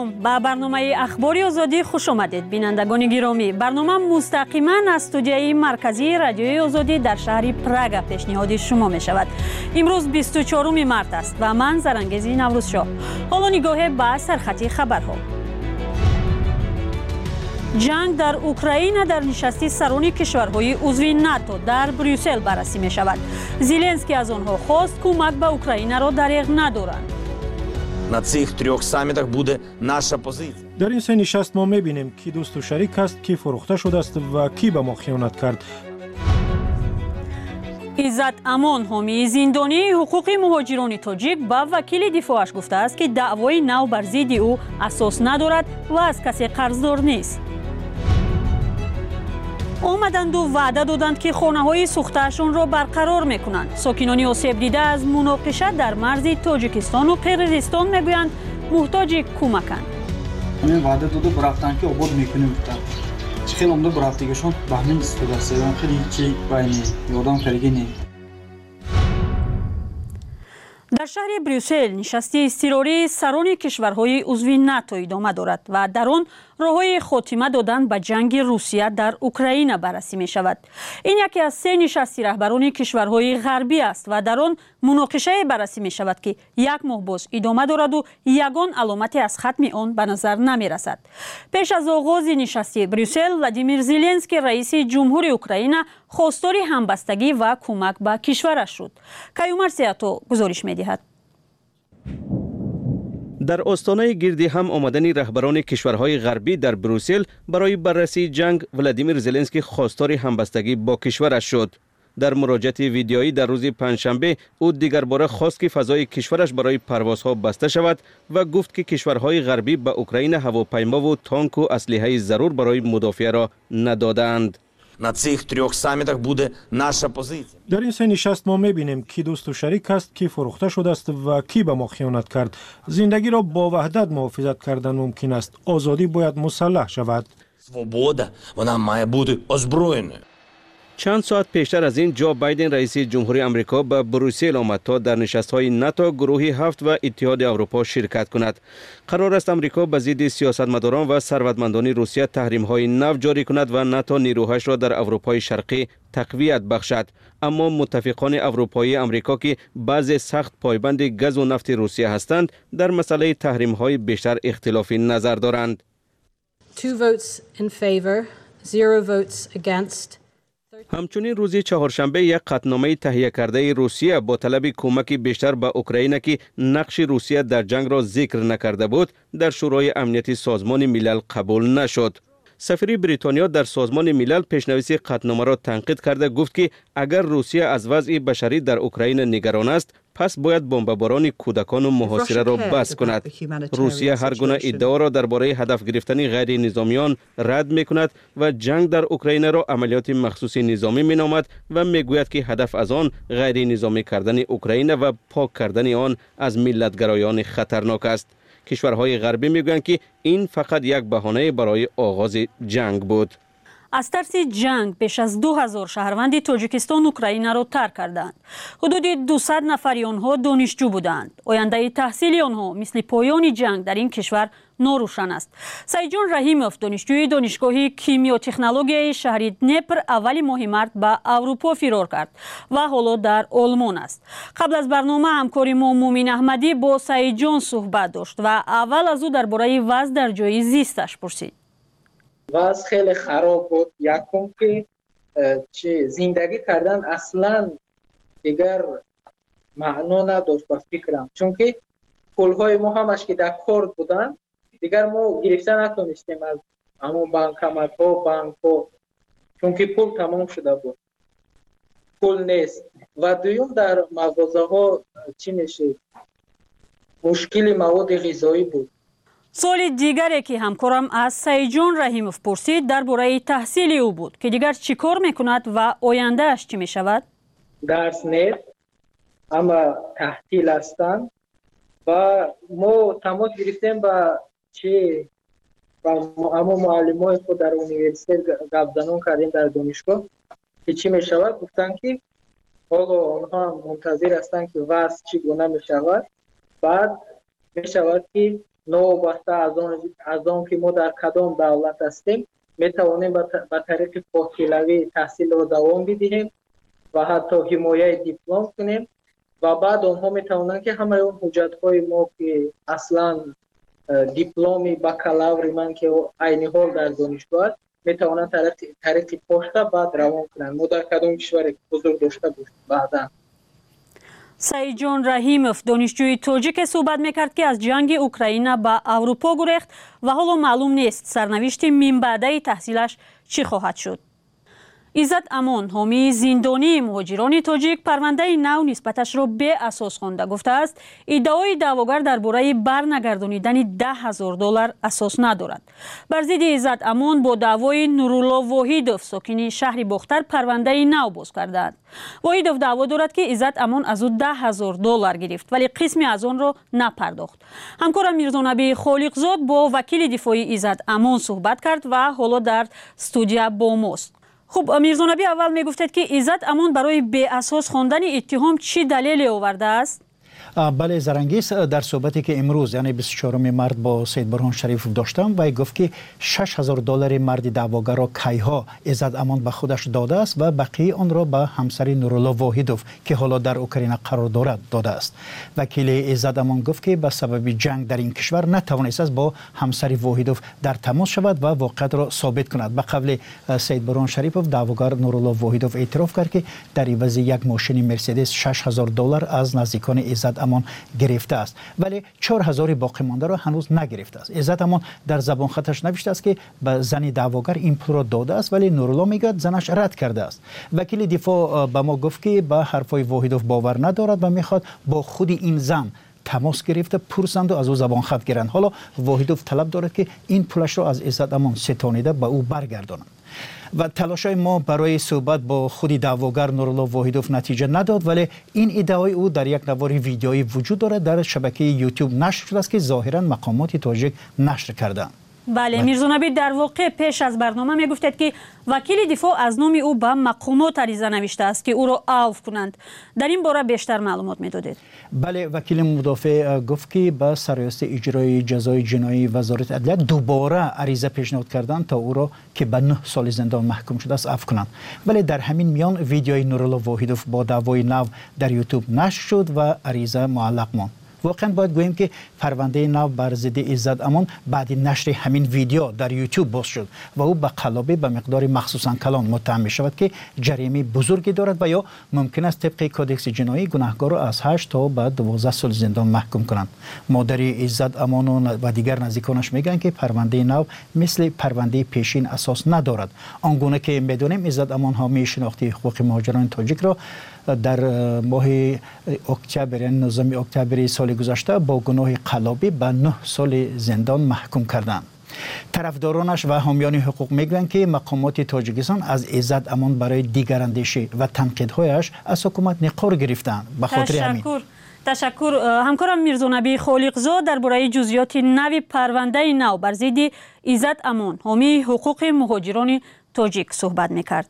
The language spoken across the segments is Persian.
سلام، به برنامه اخباری آزادی خوش آمدید بینندگان گرامی. برنامه مستقیما از استودیوی مرکزی رادیوی آزادی در شهر پراگ پیشنهاد شما می شود. امروز 24 مارس است و من زرنگزی نوروزشاه. حالا نگاه به سرخط خبرها. جنگ در اوکراین در نشست سران کشورهای عضو ناتو در بریوسل بررسی می شود. زلنسکی از آنها خواست کمک به اوکراین را دریغ ندارند. На цих трьох самітах буде наша позиція. در این سه نشست ما می‌بینیم کی دوست و شریک است، کی فروخته شده است و کی به ما خیانت کرد. عزت امان حامی زندانی حقوق مهاجران تاجیک با وکیل دفاعش گفته است که دعوای نو بر ضد او اساس ندارد و از کسی قرضدار نیست. آمدند و وعده دادند که خانه‌های سوخته‌شان را برقرار می‌کنند. ساکنان آسیب دیده از مناقشه در مرز تاجیکستان و قرقیزستان می‌گویند محتاج کمکند. من وعده داده برفتن که آباد می‌کنیم تا خیلی عمده برفتگیشون به همین استفاده است. خیلی چی باینی یادم خریگینی. در شهر بریوسل نشستی اضطراری سران کشورهای عضو ناتو ادامه دارد و در آن راههای خاتمه دادن به جنگ روسیه در اوکراین بررسی می شود. این یکی از سه نشستی رهبران کشورهای غربی است و در آن مناقشه بررسی می شود که یک ماه باز ادامه دارد و یگان علامتی از ختم آن به نظر نمی رسد. پیش از آغاز نشستی بریوسل، ولادیمیر زلنسکی رئیس جمهور اوکراین خواستار همبستگی و کمک به کشورش شد. کیومر سیاتو گزارش می دهد. در آستانه گردی هم آمدن رهبران کشورهای غربی در بروسل برای بررسی جنگ، ولادیمیر زلنسکی خواستار همبستگی با کشورش شد. در مراجعه ویدیویی در روز پنجشنبه او دیگر باره خواست که فضای کشورش برای پروازها بسته شود و گفت که کشورهای غربی به اوکراین هواپیما و تانک و اسلحه ضرور برای مدافع را ندادند. На цих трьох самітах буде наша позиція. در این سه نشست ما می‌بینیم کی دوست و شریک است، کی فروخته شده است و کی به ما خیانت کرد. زندگی را با وحدت محافظت کردن ممکن است. آزادی باید مسلح شود. Свобода, вона має бути озброєною. چند ساعت پیشتر از این جو بایدن رئیس جمهوری آمریکا به بروسل آمد تا در نشست‌های ناتو، گروه 7 و اتحاد اروپا شرکت کند. قرار است آمریکا به ضد سیاستمداران و ثروتمندان روسیه تحریم‌های نو جاری کند و ناتو نیروهایش را در اروپای شرقی تقویت بخشد. اما متفقان اروپایی آمریکا که بعضی سخت پایبند گاز و نفت روسیه هستند، در مسئله تحریم‌های بیشتر اختلاف نظر دارند. 2 votes in favor, 0 votes against. همچنین روز چهارشنبه یک قطعنامه تهیه کرده روسیه با طلب کمک بیشتر به اوکراین که نقش روسیه در جنگ را ذکر نکرده بود، در شورای امنیت سازمان ملل قبول نشد. سفیر بریتانیا در سازمان ملل پیشنویس قطعنامه را تنقید کرده گفت که اگر روسیه از وضع بشری در اوکراین نگران است، پس باید بمباران کودکان و محاصره را بس کند. روسیه هر گونه ادعا را درباره هدف گرفتن غیر نظامیان رد می کند و جنگ در اوکراین را عملیات مخصوص نظامی می نامد و می گوید که هدف از آن غیر نظامی کردن اوکراین و پاک کردن آن از ملتگرایان خطرناک است. کشورهای غربی میگویند که این فقط یک بهانه برای آغاز جنگ بود. از ترس جنگ بیش از 2000 شهروند تاجیکستان اوکراین را ترک کردند. حدود 200 نفر آنها دانشجو بودند. آینده تحصیل آنها مثل پایان جنگ در این کشور ناروشن است. سعیدجان رحیموف دانشجوی دانشگاه کیمیا تکنولوژی شهر دنیپر اول ماه مارس به اروپا فرار کرد و حالا در آلمان است. قبل از برنامه همکار ما مومین احمدی با سعیدجان صحبت داشت و اول از او درباره وضع در جای زیستش پرسید. وضع خیلی خراب بود. یکم که زندگی کردن اصلا دیگر معنا نداشت به فکرم، چون که پولهای ما همش که در کارت بودن دیگر ما گرفته نتونستیم از همون بانکمت ها بانک ها، چون که پول تمام شده بود، پول نیست. و دویم در مغازه ها چی میشه، مشکل مواد غذایی بود. سوال دیگری که همکارم از سعیدجان رحیموف پرسید درباره تحصیل او بود که دیگر چی کار میکند و آینده اش چی میشود؟ درس نیست، اما تحصیل هستند و ما تماس گرفتیم با چی اما معلمای خود در یونیورسیته گپ زنان کردیم در دانشگاه که چی میشود. گفتن که آقا آنها منتظر هستند که وضع چی گونه میشود، بعد میشود که نوبسته از آن که ما در کدام دولت هستیم میتوانیم به طریق فاصلوی تحصیل را دوام بدهیم و حتی حمایه دیپلم کنیم و بعد آنها میتوانند که همه اون حجت های ما که اصلا دیپلم بکالور من که عین حال در دانشگاه است میتوانند طریق پشت بعد روان کنند. ما در کدام کشور حضور داشته باشیم بعدا. سعید جان رحیمов دانشجوی تاجیک صحبت میکرد که از جنگ اوکراین به اروپا گریخت و حالا معلوم نیست سرنوشت من بعده تحصیلش چی خواهد شد. عزت امان حامی زندانی مهاجران تاجیک پرونده نو نسبتش را به اساس خوانده گفته است ادعای دعواگر درباره برنگردانیدن $10,000 اساس ندارد. بر ضد عزت امان با دعوای نورالله واحدوف ساکن شهر باختر پرونده نو باز کردند. واحدوف دعوا دارد که عزت امان از او $10,000 گرفت ولی قسمی از آن را نپرداخت. همکارم میرزانبی خالقزاد با وکیل دفاعی عزت امان صحبت کرد و حالا در استودیو با ماست. خب میرزانبی اول میگفتید که عزت امان برای به اساس خواندن اتهام چی دلیلی آورده است؟ بله زرنگیس در صحبتی که امروز یعنی 24 مارد با سید برهان شریف داشتم و گفت که $6,000 مرد دعواگر را کیها عزت امان به خودش داده است و بقیه آن را به همسر نورالله واحدوف که حالا در اوکراین قرار دارد داده است. وکیل عزت امان گفت که به سبب جنگ در این کشور نتوانست است با همسر واحدوف در تماس شود و واقعیت را ثابت کند. به قول سید برهان شریف دعواگر نورالله واحدوف اعتراف کرد که در عوض یک ماشین مرسدس $6,000 از نزدیکان عزت امان گرفته است ولی 4,000 باقی مانده را هنوز نگرفته است. عزت امان در زبان خطش نوشته است که به زن دعواگر این پول را داده است ولی نورالله میگوید زنش رد کرده است. وکیل دفاع به ما گفت که به حرفای واحدوف باور ندارد و میخواد با خود این زن تماس گرفته پرسند و از او زبان خط گیرند. حالا واحدوف طلب دارد که این پولش را از عزت امان ستانیده به او برگردانند. و تلاشای ما برای صحبت با خود دعواگر نورالله واحدوف نتیجه نداد ولی این ادعای او در یک نوار ویدیویی وجود دارد در شبکه یوتیوب نشر شده است که ظاهرا مقامات تاجیک نشر کردند. بله میرزانبی در واقع پیش از برنامه میگفتید که وکیل دفاع از نام او به مقامات عریضه نوشته است که او را عفو کنند. در این باره بیشتر معلومات میدادید؟ بله وکیل مدافع گفت که به سرایست اجرای جزای جنایی وزارت عدلیه دوباره عریضه پیشنهاد کردند تا او را که به 9 سال زندان محکوم شده است عفو کنند. ولی در همین میان ویدیوی نورالله واحدوف با دعوای نو در یوتیوب نشر شد و عریضه معلق ماند. واقعا باید گوییم که پرونده نو بر ضد عزت امان بعد نشر همین ویدیو در یوتیوب باز شد و او به قلابه به مقدار مخصوصا کلان متهم می شود که جریمه بزرگی دارد و یا ممکن است طبق کدکس جنایی گناهکار را از 8 تا به 12 سال زندان محکوم کنند. مادر عزت امان و دیگر نزدیکانش میگن که پرونده نو مثل پرونده پیشین اساس ندارد. آنگونه که میدونیم عزت امان حامی شناختی حقوق مهاجران تاجیک را در ماه اکتبر یعنی 19 اکتبر سال گذشته با گناه قلابی به 9 سال زندان محکوم کردند. طرفدارانش و حامیان حقوق میگویند که مقامات تاجیکستان از عزت امان برای دیگراندیشی و تنقیدهایش از حکومت نقار گرفتند. به خاطر همین تشکر. همکارم میرزانبی خالقزاد درباره جزئیات نوی پرونده نو بر ضد عزت امان حامی حقوق مهاجران تاجیک صحبت میکرد.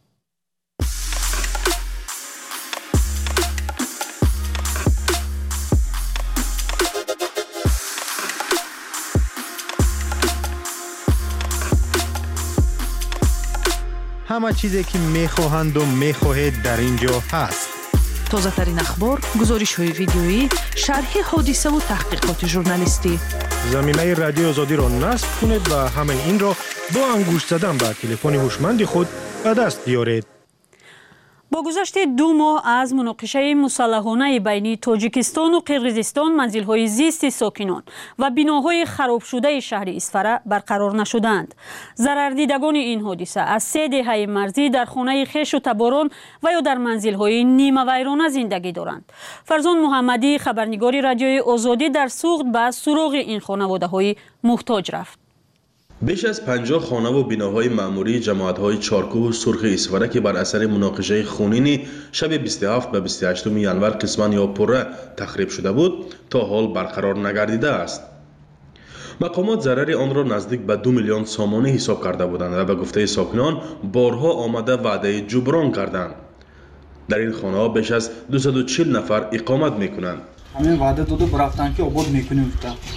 همه چیزی که میخواهند و میخواهید در اینجا هست. تازه ترین اخبار، گزارش های ویدیویی، شرح حادثه و تحقیقات ژورنالیستی. زمینه رادیو آزادی را نصب کنید و همه این را با انگشت زدن به تلفن هوشمند خود به دست بیارید. با گذشت 2 ماه از مناقشه مسلحانه بین تاجیکستان و قرقیزستان منزل‌های زیست ساکنان و بناهای خراب شده شهر اسفره برقرار نشدند. ضرردیدگان این حادثه از 3 دهه مرزی در خانه خیش و تباران و یا در منزل‌های نیمه ویرانه زندگی دارند. فرزان محمدی خبرنگار رادیوی آزادی در سوخت به سراغ این خانواده‌های محتاج رفت. بیش از 50 خانه و بناهای معمولی جماعت‌های چارکوه و سرخ اسفره که بر اثر مناقشه خونینی شب 27 به 28 ینور قسماً یا پره تخریب شده بود تا حال برقرار نگردیده است. مقامات ضرر آن را نزدیک به 2 میلیون سامانی حساب کرده بودند و به گفته ساکنان بارها آمده وعده جبران کردند. در این خانه‌ها بیش از 240 نفر اقامت می‌کنند. همین وعده داده برفتن که آباد می‌کنیم.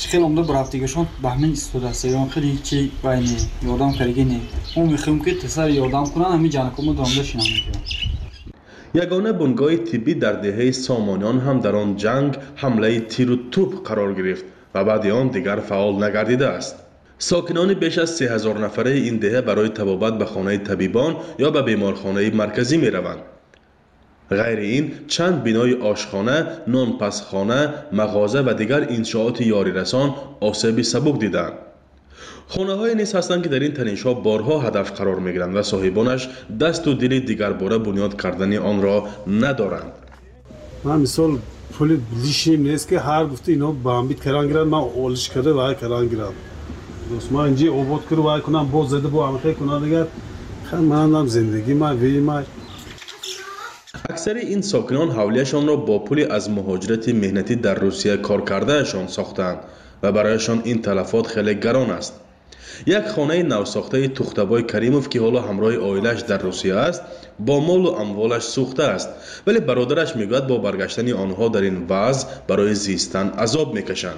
خیلی عمده برفتگیشون به همین استفاده است یا خیلی چی باینی یادم کردی نه اون میخوام که تسر یادم کنن همین جانکومو دامده شینم یگانه بنگاه طبی در دهه سامانیان هم در آن جنگ حمله تیر و توپ قرار گرفت و بعد آن دیگر فعال نگردیده است. ساکنان بیش از 3000 نفره این دهه برای طبابت به خانه طبیبان یا به بیمارخانه مرکزی می روند. غیر این چند بینای آشخانه، نانپسخانه، مغازه و دیگر انشاءات یاری رسان آسیب سبک دیدند. خانه های نیز هستند که در این تنش‌ها بارها هدف قرار می گیرند و صاحبانش دست و دل دیگر باره بنیاد کردن آن را ندارند. من مثال پول لیشیم نیست که هر گفته اینا با هم بیت کران گیرند، من اولش کرده و کران گیرم. دوست من اینجا عباد کرده و کنم باز زده با هم خیلی کنم دیگر من زندگی من وی من. اکثر این ساکنان حولیشان را با پولی از مهاجرت مهنتی در روسیه کار کردهشان ساختند و برایشان این تلفات خیلی گران است. یک خانه نوساخته تختبای کریموف که حالا همراه عائله‌اش در روسیه است با مال و اموالش سوخته است، ولی برادرش میگوید با برگشتن آنها در این وضع برای زیستن عذاب میکشند.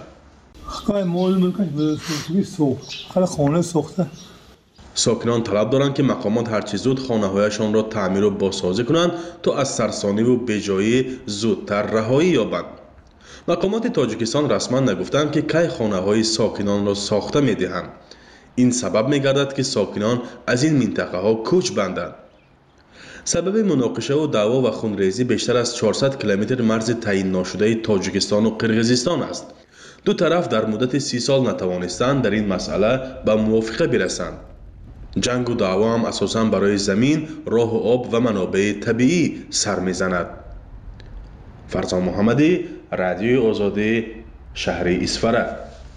خانه سوخته. ساکنان طلب دارند که مقامات هرچی زود خانه‌هایشان را تعمیر و بازسازی کنند تا از سرسانی و بیجایی زودتر رهایی یابند. مقامات تاجیکستان رسما نگفتند که کی خانه‌های ساکنان را ساخته می‌دهند. این سبب می‌گردد که ساکنان از این منطقه‌ها کوچ بندند. سبب مناقشه و دعوا و خونریزی بیشتر از 400 کیلومتر مرز تعیین ناشده تاجیکستان و قرقیزستان است. دو طرف در مدت 30 سال نتوانستند در این مسئله به موافقه برسند. جنگ و دعوا هم اساساً برای زمین، راه و آب و منابع طبیعی سر می‌زند. فرزان محمدی، رادیوی آزادی، شهر اسفره.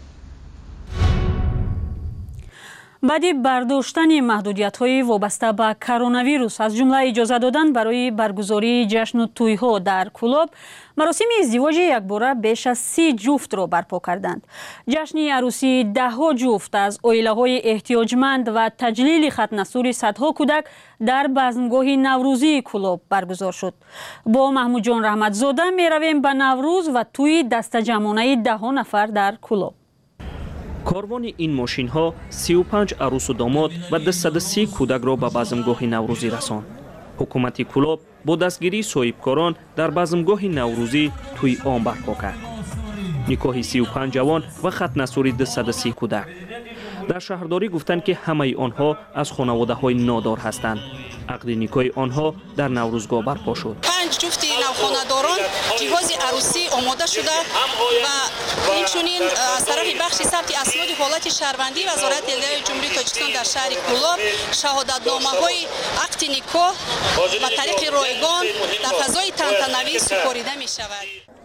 بعد برداشتن محدودیت‌های وابسته به کرونا ویروس از جمله اجازه دادن برای برگزاری جشن و توی‌ها در کلوب، مراسم ازدواج یکباره بیش از 30 جفت را برپا کردند. جشن عروسی 10 جفت از عائله‌های احتیاجمند و تجلیل ختنه‌سوری صدها کودک در بزمگاه نوروزی کلوب برگزار شد. با محمود جان رحمتزاده می‌رویم به نوروز و توی دسته‌جمعانه 10 نفر در کلوب. کاروان این ماشین ها 35 عروس و داماد و 230 کودک را به بزمگاه نوروزی رساند. حکومت کلوب با دستگیری صاحبکاران در بزمگاه نوروزی توی آن برپا کرد. نکاح 35 جوان و ختنه‌سوری 230 کودک. در شهرداری گفتند که همه آنها از خانواده‌های نادار هستند. عقد نکاح آنها در نوروزگاه برپا شد. 5 جفت نوخانه‌داران جهاز عروسی آماده شده و اینچنین از طرف بخش ثبت اسناد حالت شهروندی وزارت اعلیه جمهوری تاجیکستان در شهر کلوب شهادتنامه‌های عقد نکاح به طریق رایگان در فضای تنتنوی سپاریده می‌شود.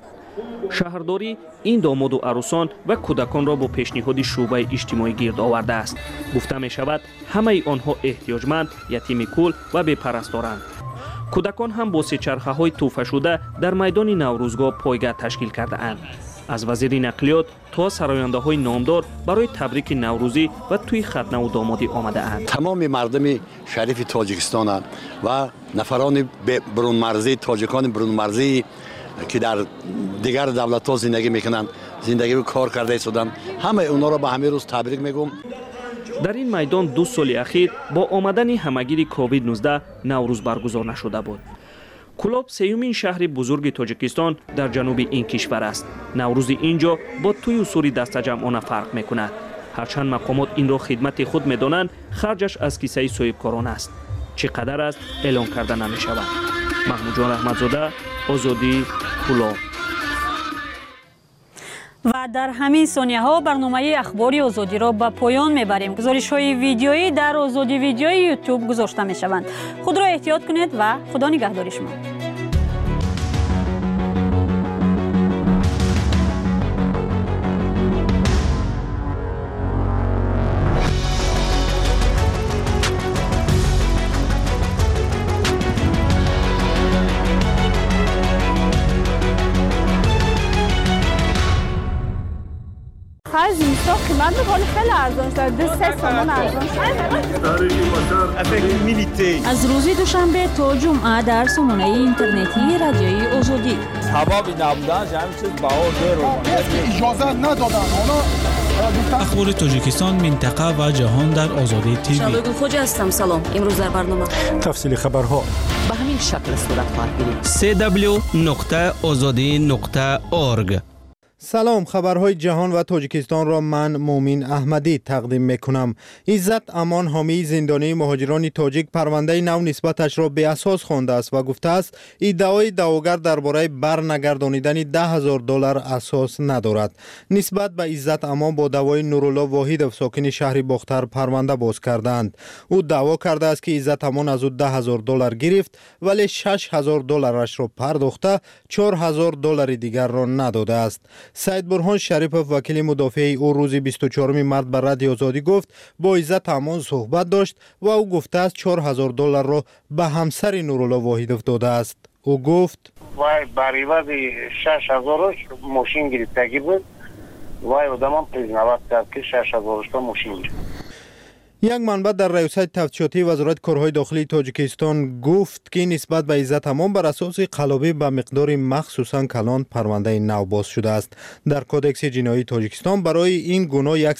شهرداری این داماد و عروسان و کودکان را با پیشنهاد شعبه اجتماعی گرد آورده است. گفته می شود همه آنها احتیاجمند، یتیم کول و بی‌پرستارند. کودکان هم با سه‌چرخه های توفه شده در میدان نوروزگاه پایگاه تشکیل کرده اند. از وزیر نقلیات تا سراینده های نامدار برای تبریک نوروزی و توی ختنه و دامادی آمده اند. تمام مردم شریف تاجیکستان و نفران برون مرزی، تاجیکان برون مرزی که در دیگر دولت ها زندگی میکنند، زندگی رو کار کرده ایستادند، همه اونا را به همین روز تبریک میگم. در این میدان 2 سال اخیر با آمدن همگیر کووید 19 نوروز برگزار نشده بود. کلوب سیومین شهر بزرگ تاجیکستان در جنوب این کشور است. نوروز اینجا با توی و سوری دسته‌جمعانه فرق میکند. هرچند مقامات این را خدمت خود میدانند، خرجش از کیسه صاحبکاران است. چقدر است اعلام کرده نمیشود. محمود جان رحمتزاده، آزادی، کلوب. و در همین ثانیه ها برنامه اخباری آزادی را به پایان میبریم. گزارش های ویدیویی در آزادی ویدیویی یوتیوب گذاشته می شوند. خود را احتیاط کنید و خدا نگهدار شما. زمستان قیمت میکنه خیلی ارزان شده، 3 تومان ارزان شده. از روز دوشنبه تا جمعه در سامانه اینترنتی رادیوی آزادی کبابی نبودن همین چیز بهار دیر اجازه ندادن اخبار تاجیکستان، منطقه و جهان در آزادی تیوی. شالوگل خوجا هستم. سلام. امروز در برنامه تفصیل خبرها به همین شکل صورت خواهد گرفت. www.azadi.org. سلام، خبرهای جهان و تاجیکستان را من مومین احمدی تقدیم میکنم. عزت امان حامی زندانی مهاجران تاجیک پرونده نو نسبتش را به اساس خوانده است و گفته است ادعای دعواگر درباره برنگردانیدن $10,000 اساس ندارد. نسبت به عزت امان با دعوای نورالله واحدов ساکن شهر باختر پرونده باز کردند. او دعوا کرده است که عزت امان از او $10,000 گرفت ولی $6,000 را پرداخته $4,000 دیگر را نداده است. سید برهان شریفov وکیل مدافع او روز 24 مارس بر رادیو آزادی گفت با عزت امان صحبت داشت و او گفته است $4,000 را به همسر نورالله واحدov داده است. او گفت وای بر عوض 6,000 ماشین گرفتگی بود. وای آدمم پیشنهاد کرد که 6,000 تا ماشین گرفت. یک منبع در ریاست تفتیشاتی وزارت کارهای داخلی تاجیکستان گفت که نسبت به عزت امان بر اساس قلابی به مقدار مخصوصا کلان پرونده نو باز شده است. در کودکس جنایی تاجیکستان برای این گناه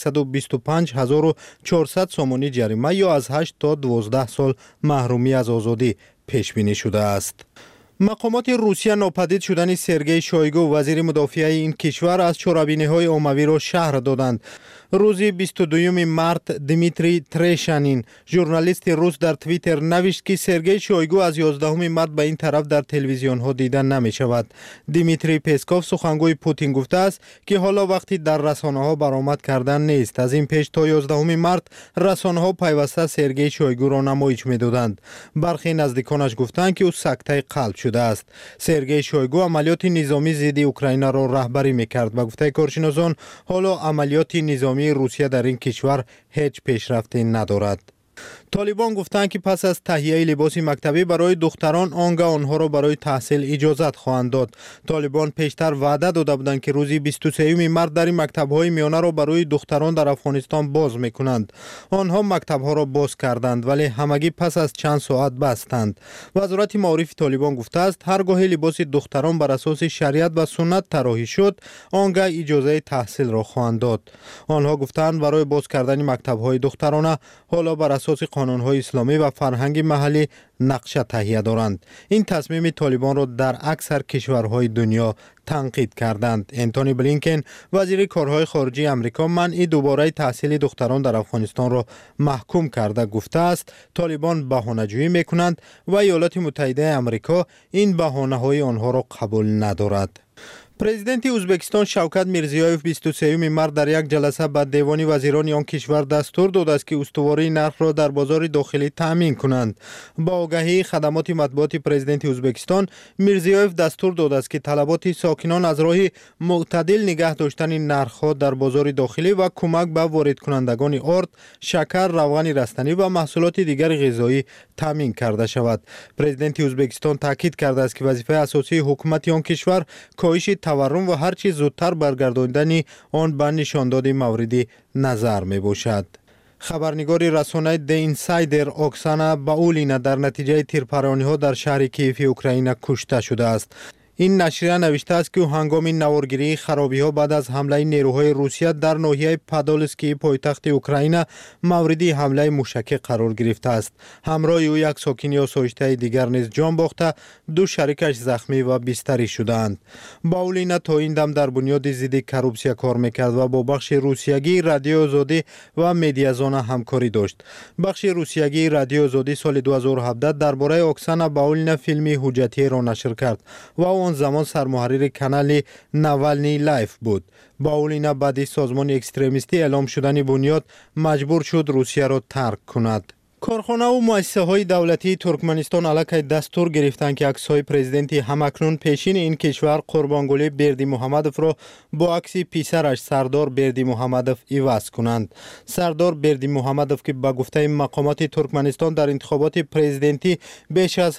125,400 سامانی جریمه یا از 8 تا 12 سال محرومی از آزادی پیش بینی شده است. مقامات روسیه ناپدید شدن سرگئی شویگو وزیر مدافع این کشور از چرابینی‌های عمومی را شرح دادند. روز 22 مارس دیمیتری تریشانین ژورنالیست روس در توییتر نوشت که سرگئی شویگو از 11 مارس به این طرف در تلویزیون ها دیده نمی شود. دیمیتری پسکوف سخنگوی پوتین گفته است که حالا وقتی در رسانه ها برآمد کردن نیست. از این پیش تا 11 مارس رسانه ها پیوسته سرگئی شویگو را نمایش میدادند. برخی نزدیکانش گفتند که او سکته قلب شده است. سرگئی شویگو عملیات نظامی ضد اوکراین را رهبری میکرد و گفته کارشناسان حالا عملیات نظامی روسیه در این کشور هیچ پیشرفتی ندارد. طالبان گفتند که پس از تهیه لباس مکتبی برای دختران آنگاه آنها را برای تحصیل اجازت خواهند داد. طالبان پیشتر وعده داده بودند که روز 23 مارس در مکتب‌های میانه را برای دختران در افغانستان باز می‌کنند. آنها مکتب‌ها را باز کردند ولی همگی پس از چند ساعت بستند. وزارت معارف طالبان گفته است هرگاه لباس دختران بر اساس شریعت و سنت طراحی شد آنگاه اجازه تحصیل را خواهند داد. آنها گفتند برای باز کردن مکتب‌های دخترانه حالا بر اساس قانون‌های اسلامی و فرهنگ محلی نقشه تهیه دارند. این تصمیم طالبان را در اکثر کشورهای دنیا تنقید کردند. انتونی بلینکن وزیر کارهای خارجه آمریکا منع دوباره تحصیل دختران در افغانستان را محکوم کرده گفته است طالبان بهانه‌جویی می‌کنند و ایالات متحده آمریکا این بهانه‌های آنها را قبول ندارد. پرزیدنت ازبکستان شوکت میرزیویف 23 مارس در یک جلسه به دیوان وزیران آن کشور دستور داده است که استواری نرخ را در بازار داخلی تامین کنند. با آگاهی خدمات مطبوعاتی پرزیدنت ازبکستان میرزیویف دستور داده است که طلبات ساکنان از راه معتدل نگه داشتن نرخ‌ها در بازار داخلی و کمک به وارد کنندگان آرد، شکر، روغن رستنی و محصولات دیگر غذایی تامین کرده شود. پرزیدنت ازبکستان تاکید کرده است که وظیفه اساسی حکومت آن کشور کاهش تورم و هر چیز زودتر برگرداندن آن به نشانداد موردی نظر می باشد. خبرنگار رسانه دی اینسایدر اوکسانا باولینا در نتیجه تیرپرانی ها در شهر کیف اوکراین کشته شده است. این نشریه نوشته است که هنگام نوارگیری خرابی ها بعد از حمله نیروهای روسیه در ناحیه پادولسکی پایتخت اوکراین موردی حمله موشکی قرار گرفته است. همراه او یک ساکن آسایشته دیگر نیز جان باخته، دو شریکش زخمی و بستری شدند. باولینا تا این دم در بنیاد ضد کروپسیا کار میکرد و با بخش روسیگی رادیو آزادی و مدیازون همکاری داشت. بخش روسیگی رادیو آزادی سال 2017 درباره اوکسانا باولینا فیلمی حجتی را نشر کرد و آن زمان سرمحرر کانال ناوالنی لایف بود. باولینا بعد سازمان اکستریمیستی اعلام شدن بنیاد مجبور شد روسیه را ترک کند. کارخانه و مؤسسه های دولتی ترکمنستان علیه دستور گرفتند که عکس های پرزیدنت همکنون پیشین این کشور قربانگلی بردی محمدوف را با عکس پسرش سردار بردی محمدوف عوض کنند. سردار بردی محمدوف که با گفته مقامات ترکمنستان در انتخابات پرزیدنتی بیش از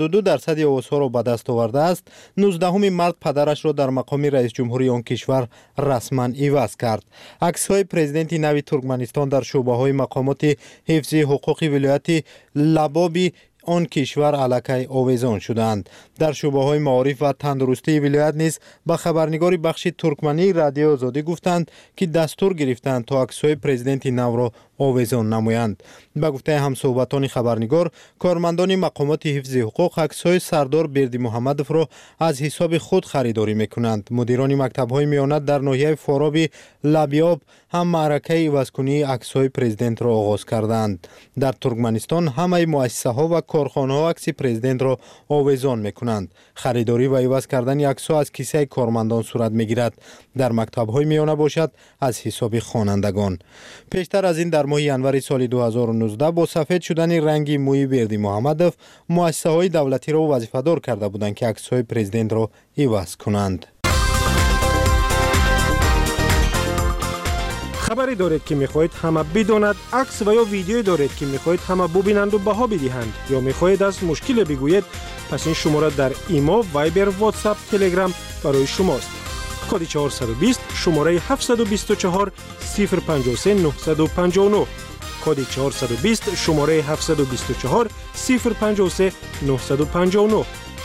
72% آوازها را به دست آورده است، 19 مارس پدرش را در مقام رئیس جمهوری آن کشور رسما عوض کرد. عکس های پرزیدنت نو ترکمنستان در شعبه های مقامات حفظ حقوق ولایت لبابی آن کشور الکی آویزان شدند. در شعبه‌های معارف و تندرستی ولایت نیز به خبرنگار بخش ترکمنی رادیو آزادی گفتند که دستور گرفتند تا عکس‌های پرزیدنت نو را آویزان نمایند. به گفته همصحبتان خبرنگار، کارمندان مقامات حفظ حقوق عکس‌های سردار بردی محمدوف را از حساب خود خریداری می‌کنند. مدیران مکتب‌های میانه در ناحیه فارابی لبیاب هم معرکه عوض‌کنی عکس‌های پرزیدنت را آغاز کردند. در ترکمنستان همه مؤسسه‌ها و کارخانه‌ها عکس پرزیدنت را آویزان می‌کنند. خریداری و عوض کردن عکس‌ها از کیسه کارمندان صورت می‌گیرد. در مکتب‌های میانه باشد از حساب خوانندگان. پیشتر از این در ماه ینور سال 2019 با سفید شدن رنگ موی بردی محمدوف مؤسسه‌های دولتی را وظیفه‌دار کرده بودند که عکس‌های پرزیدنت را عوض کنند. خبری دارید که میخواهید همه بداند، عکس و یا ویدیویی دارید که میخواهید همه ببینند و بها بدهند، یا میخواهید از مشکل بگویید، پس این شماره در ایما، وایبر، واتساپ، تلگرام برای شماست. کد 420 شماره 724 053 959. کد 420 شماره 724 053 959.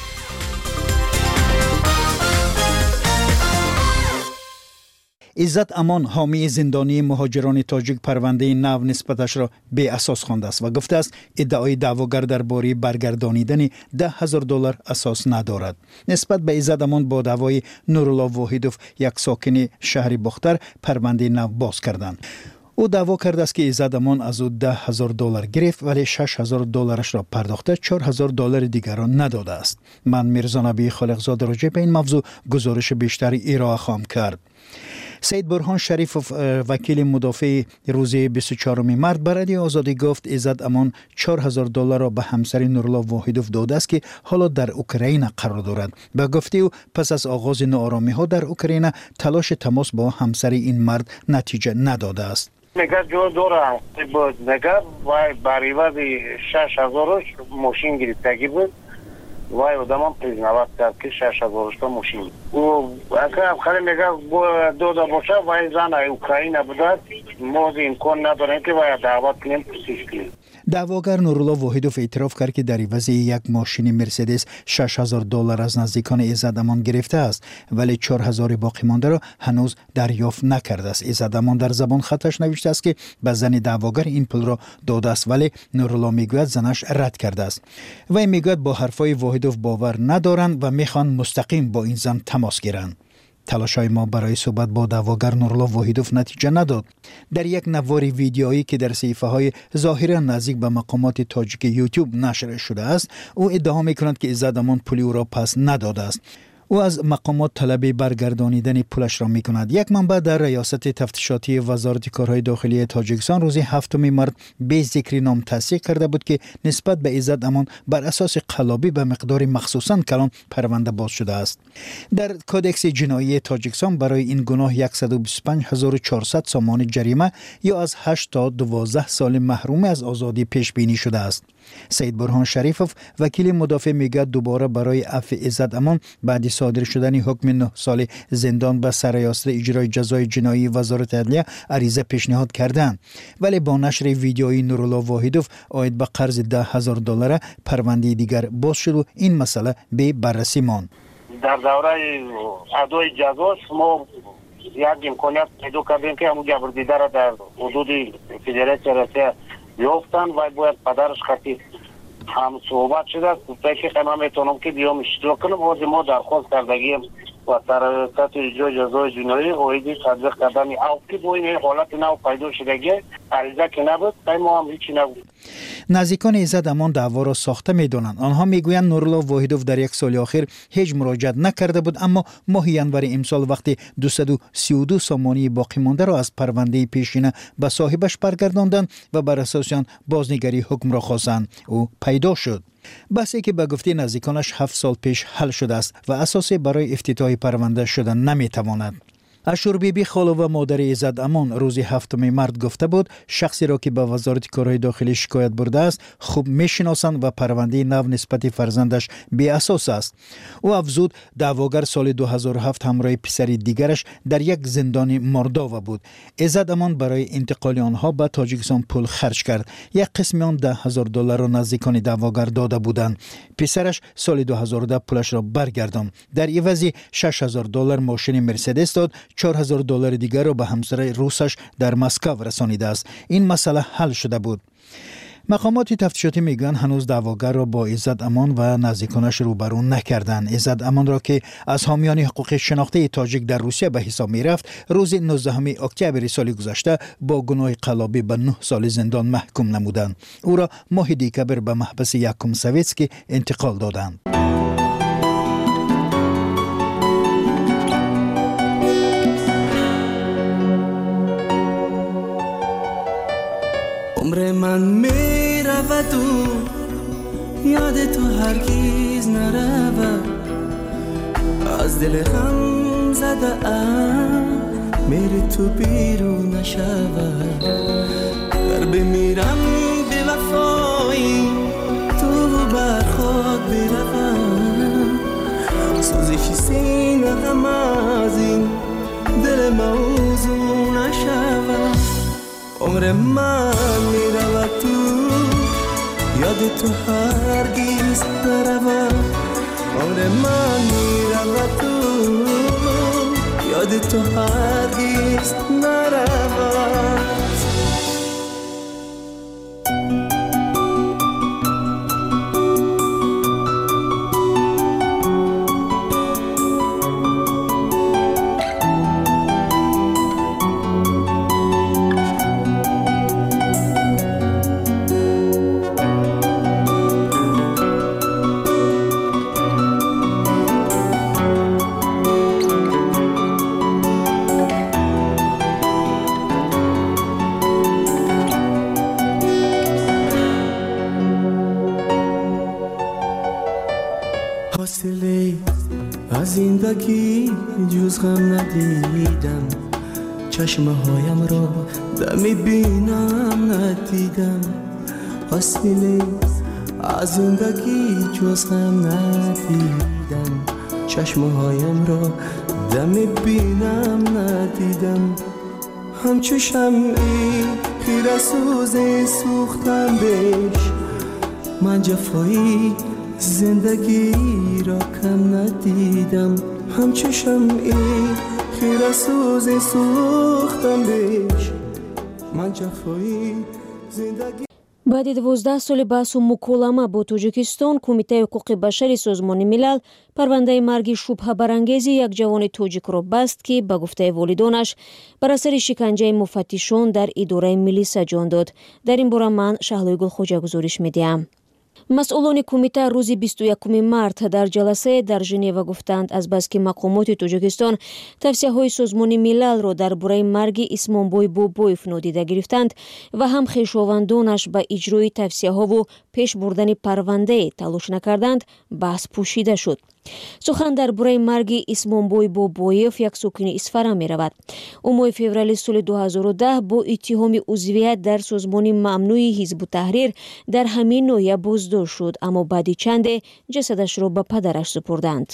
عزت امان حامی زندانی مهاجران تاجیک پرونده نو نسبتش را بی اساس خوانده است و گفته است ادعای دعواگر درباره برگردانیدن $10,000 اساس ندارد. نسبت به عزت امان با دعوای نورالله واحدوف یک ساکن شهر باختر پرونده نو باز کردند. او دعوا کرده است که عزت امان از او $10,000 گرفت ولی $6,000 را پرداخته، $4,000 دیگر را نداده است. من میرزا نبی خالقزاده راجع به این موضوع گزارش بیشتری ارائه خواهم کرد. سید برهان شریف وکیل مدافع روز 24 مارس به رادیو آزادی گفت عزت امان $4,000 را به همسر نورالله واحدوف داده است که حالا در اوکراین قرار دارد. به گفته او پس از آغاز ناآرامی ها در اوکراین تلاش تماس با همسر این مرد نتیجه نداده است. میگه جو داره بود میگه وای باریواز 6,000 ماشین گرفتگی بود وای آدمم پریزنوات کرد که 6,000 ماشین او اگر میگه دو باشه وای زن اوکراین بوده ما امکان نداریم که وای دعوت کنیم پرسیش کنیم. دعواگر نورالله واحدوف اعتراف کرد که در عوض یک ماشین مرسدس $6,000 از نزدیکان عزت امان گرفته است ولی 4,000 باقی مانده را هنوز دریافت نکرده است. عزت امان در زبان خطش نوشته است که به زن دعواگر این پول را داده است ولی نورالله میگوید زنش رد کرده است. وی میگوید با حرفای واحدوف باور ندارند و میخوان مستقیم با این زن تماس گیرند. تلاش‌های ما برای صحبت با دعواگر نورالله واحدوف نتیجه نداد. در یک نوار ویدیویی که در صفحه‌های ظاهرا نزدیک به مقامات تاجیک یوتیوب نشر شده است، او ادعا می‌کند که عزت امان پول او را پس نداده است. او از مقامات طلب برگردانیدن پولش را می‌کند. یک منبع در ریاست تفتیشاتی وزارت کارهای داخلی تاجیکستان روز 7 مارس به ذکر نام تصدیق کرده بود که نسبت به عزت امان بر اساس قلابی به مقدار مخصوصاً کلان پرونده باز شده است. در کدکس جنایی تاجیکستان برای این گناه 125,400 سامان جریمه یا از 8 تا 12 سال محرومی از آزادی پیش بینی شده است. سید برهان شریفوف وکیل مدافع میگه دوباره برای عفو عزت امان بعد صادر شدن حکم 9 سال زندان به سرریاست اجرای جزای جنایی وزارت عدلیه عریضه پیشنهاد کردند ولی با نشر ویدیوی نورالله واحدوف عاید به قرض $10,000 پرونده دیگر باز شد و این مسئله به بررسی ماند. در دوره ادای جزاش ما یک امکانیت پیدا کردیم که همون جبردیده را در حدود فدراسیون روسیه یافتن و باید پدرش خطی هم صحبت شده گفته که من میتونم که بیام اشتراک کنم و ما درخواست کردگیم و سرریاست اجرای جزای جنایی عاید تطبیق کردن او که با این حالت نو پیدا شدگی عریضه که نبود ما هم هیچی نبود. نزدیکان عزت امان دعوا را ساخته میدانند. آنها میگویند نورالله واحدوف در یک سال اخیر هیچ مراجعت نکرده بود اما ماه ینور امسال وقتی 232 سامانی باقی مانده را از پرونده پیشینه به صاحبش برگرداندند و بر اساس آن بازنگری حکم را خواستند او پیدا شد. بحثی که به گفته نزدیکانش 7 سال پیش حل شده است و اساسی برای افتتاح پرونده شدن نمیتواند. اشور بیبی خاله و مادر ایزد امان روز 7 مارس گفته بود شخصی را که به وزارت کارهای داخلی شکایت برده است خوب میشناسند و پرونده نو نسبت فرزندش بی اساس است. او افزود دعواگر سال 2007 همراه پسر دیگرش در یک زندان مرداوا بود. ایزد امان برای انتقال آنها به تاجیکستان پول خرج کرد. یک قسم آن $10,000 را نزدیکان دعواگر داده بودند. پسرش سال 2010 پولش را برگرداند. در عوضی $6,000 ماشین مرسدس داد. $4,000 دیگر را به همسر روسش در مسکو رسانیده است. این مسئله حل شده بود. مقامات تفتیشاتی میگن هنوز دعواگر را با ایزد امان و نزدیکانش روبرو نکردند. ایزد امان را که از حامیان حقوق شناخته تاجیک در روسیه به حساب میرفت روز 19 اکتبر سال گذشته با گناه قلابی به 9 سال زندان محکوم نمودند. او را ماه دکبر به محبس یکم سویتسکی انتقال دادند. عمر من می رود و یاد تو هرگیز نرود از دل غم زده ام میری تو بیرون نشود در بمیرم به وفایی تو بر خود بروم سوزش سینه غم از این دل موضوع نشود عمر من می رود تو یاد تو هرگیز نرود عمر من می رود تو یاد تو هرگیز نرود زندگی جز غم ندیدم چشمه هایم را دمی بینم ندیدم حاصله از زندگی جز غم ندیدم چشمه هایم را دمی بینم ندیدم همچو شمعی خیره سوز سوختم بهش من جفایی زندگی را کم ندیدم همچو شمعی خیره سوز سوختم بهش من جفایی زندگی. баъди 12 соли баҳсу муколама бо Тоҷикистон, Кумитаи ҳуқуқи башари Созмони милал парвандаи марги шубҳабарангези як ҷавони тоҷикро баст, ки ба гуфтаи волидонаш бар асари шиканҷаи муфаттишон дар идораи милиса ҷон дод. дар ин бора ман Шаҳлои Гулхоҷа гузориш медиҳам. масъулони кумита рӯзи 21 март дар ҷаласае дар Женева гуфтанд азбаски мақомоти Тоҷикистон тавсияҳои Созмони милалро дар бораи марги Исмонбой Бобоев нодида гирифтанд ва ҳам хешовандонаш ба иҷрои тавсияҳову пеш бурдани парвандае талош накарданд, баҳс пӯшида шуд. сухан дар бораи марги Исмонбой Бобоев як сокини Исфара меравад. ӯ моҳи феврали соли 2010 бо иттиҳоми узвият дар созмони мамнӯи Ҳизбу Таҳрир дар ҳамин ноҳия боздошт шуд, аммо баъди чанде ҷасадашро ба падараш супурданд.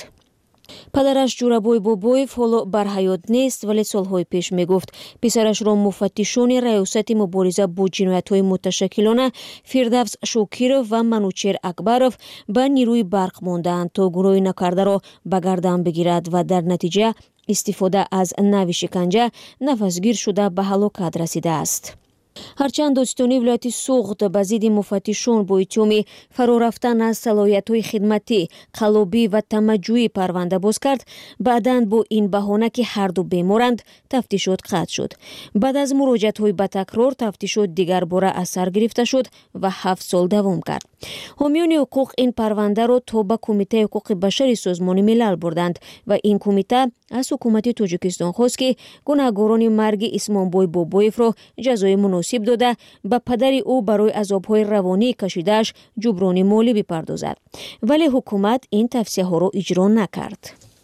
падараш Ҷурабой Бобоев ҳоло бар ҳаёт нест, вале солҳои пеш мегуфт писарашро муфаттишони раёсати мубориза бо ҷиноятҳои муташаккилона Фирдавс Шокиров ва Манучер Акбаров ба нирӯи барқ мондаанд, то гуноҳи накардаро ба гардан бигирад ва дар натиҷа истифода аз нави шиканҷа нафасгир шуда ба ҳалокат расидааст. ҳарчанд додистони вилояти Суғд ба зидди муфаттишон бо иттиҳоми фаро рафтан аз салоҳиятҳои хидматӣ, қалобӣ ва тамаҷҷӯӣ парванда боз кард, баъдан бо ин баҳона ки ҳарду беморанд, тафтишот қатъ шуд. баъд аз муроҷиатҳои ба такрор тафтишот дигар бора аз сар гирифта шуд ва 7 сол давом кард. ҳомиёни ҳуқуқ ин парвандаро то ба Кумитаи ҳуқуқи башари Созмони милал бурданд ва ин кумита аз ҳукумати Тоҷикистон хост ки гунаҳгорони марги Исмонбой Бобоевро ҷазои муносиб дода ба падари ӯ барои азобҳои равонӣ кашидааш ҷуброни молӣ бипардозад. вале ҳукумат ин тавсияҳоро иҷро накард.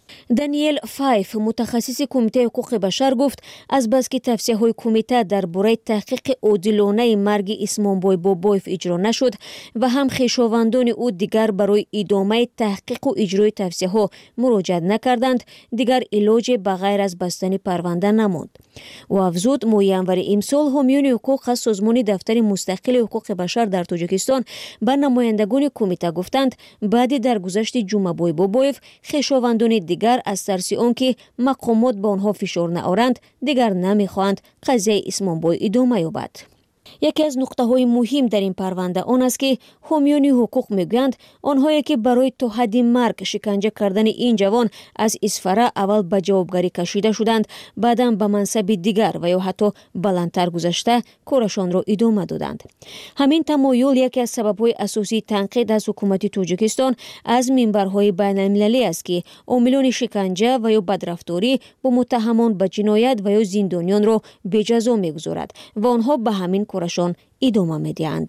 دانیل فایف متخصص کمیته حقوق بشر گفت از بس که توصیه‌های کمیته درباره تحقیق عادلانه مرگ اسمانبای بابایف اجرا نشد و هم خویشاوندان او دیگر برای ادامه تحقیق و اجرای توصیه‌ها مراجعت نکردند، دیگر علاج بغیر از بستن پرونده نماند. و افزود ماه ینور امسال حامیان حقوق از سازمان دفتر مستقل حقوق بشر در تاجیکستان به نمایندگان کمیته گفتند بعد درگذشت جمعه‌بای بابایف خویشاوندان دیگر از ترس آنکه مقامات به آنها فشار نآورند دیگر نمیخواهند قضیه اسمانبای ادامه یابد. یکی از نقطه‌های مهم در این پرونده آن است که حامیان حقوق میگویند آنهایی که برای تا حد مرگ شکنجه کردن این جوان از اسفره اول به جوابگری کشیده شدند، بعداً به منصب دیگر و یا حتی بلندتر گذشته کارشان را ادامه دادند. همین تمایل یکی از سبب‌های اساسی تنقید از حکومت تاجیکستان از منبرهای بین‌المللی است که عاملان شکنجه و یا بدرفتاری با متهمان به جنایت و یا زندانیان را به جزا میگذارد و آنها به همین کارشان ادامه میدهند.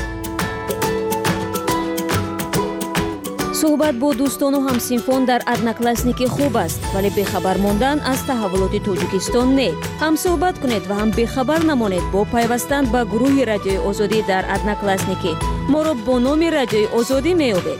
صحبت با دوستان و همسنفان در ادناکلاسنیک خوب است، ولی بخبر ماندن از تحولات تاجیکستان نه. هم صحبت کنید و هم بخبر نمانید با پیوستن به گروه رادیوی آزادی در ادناکلاسنیک. ما را با نام رادیوی آزادی میابید.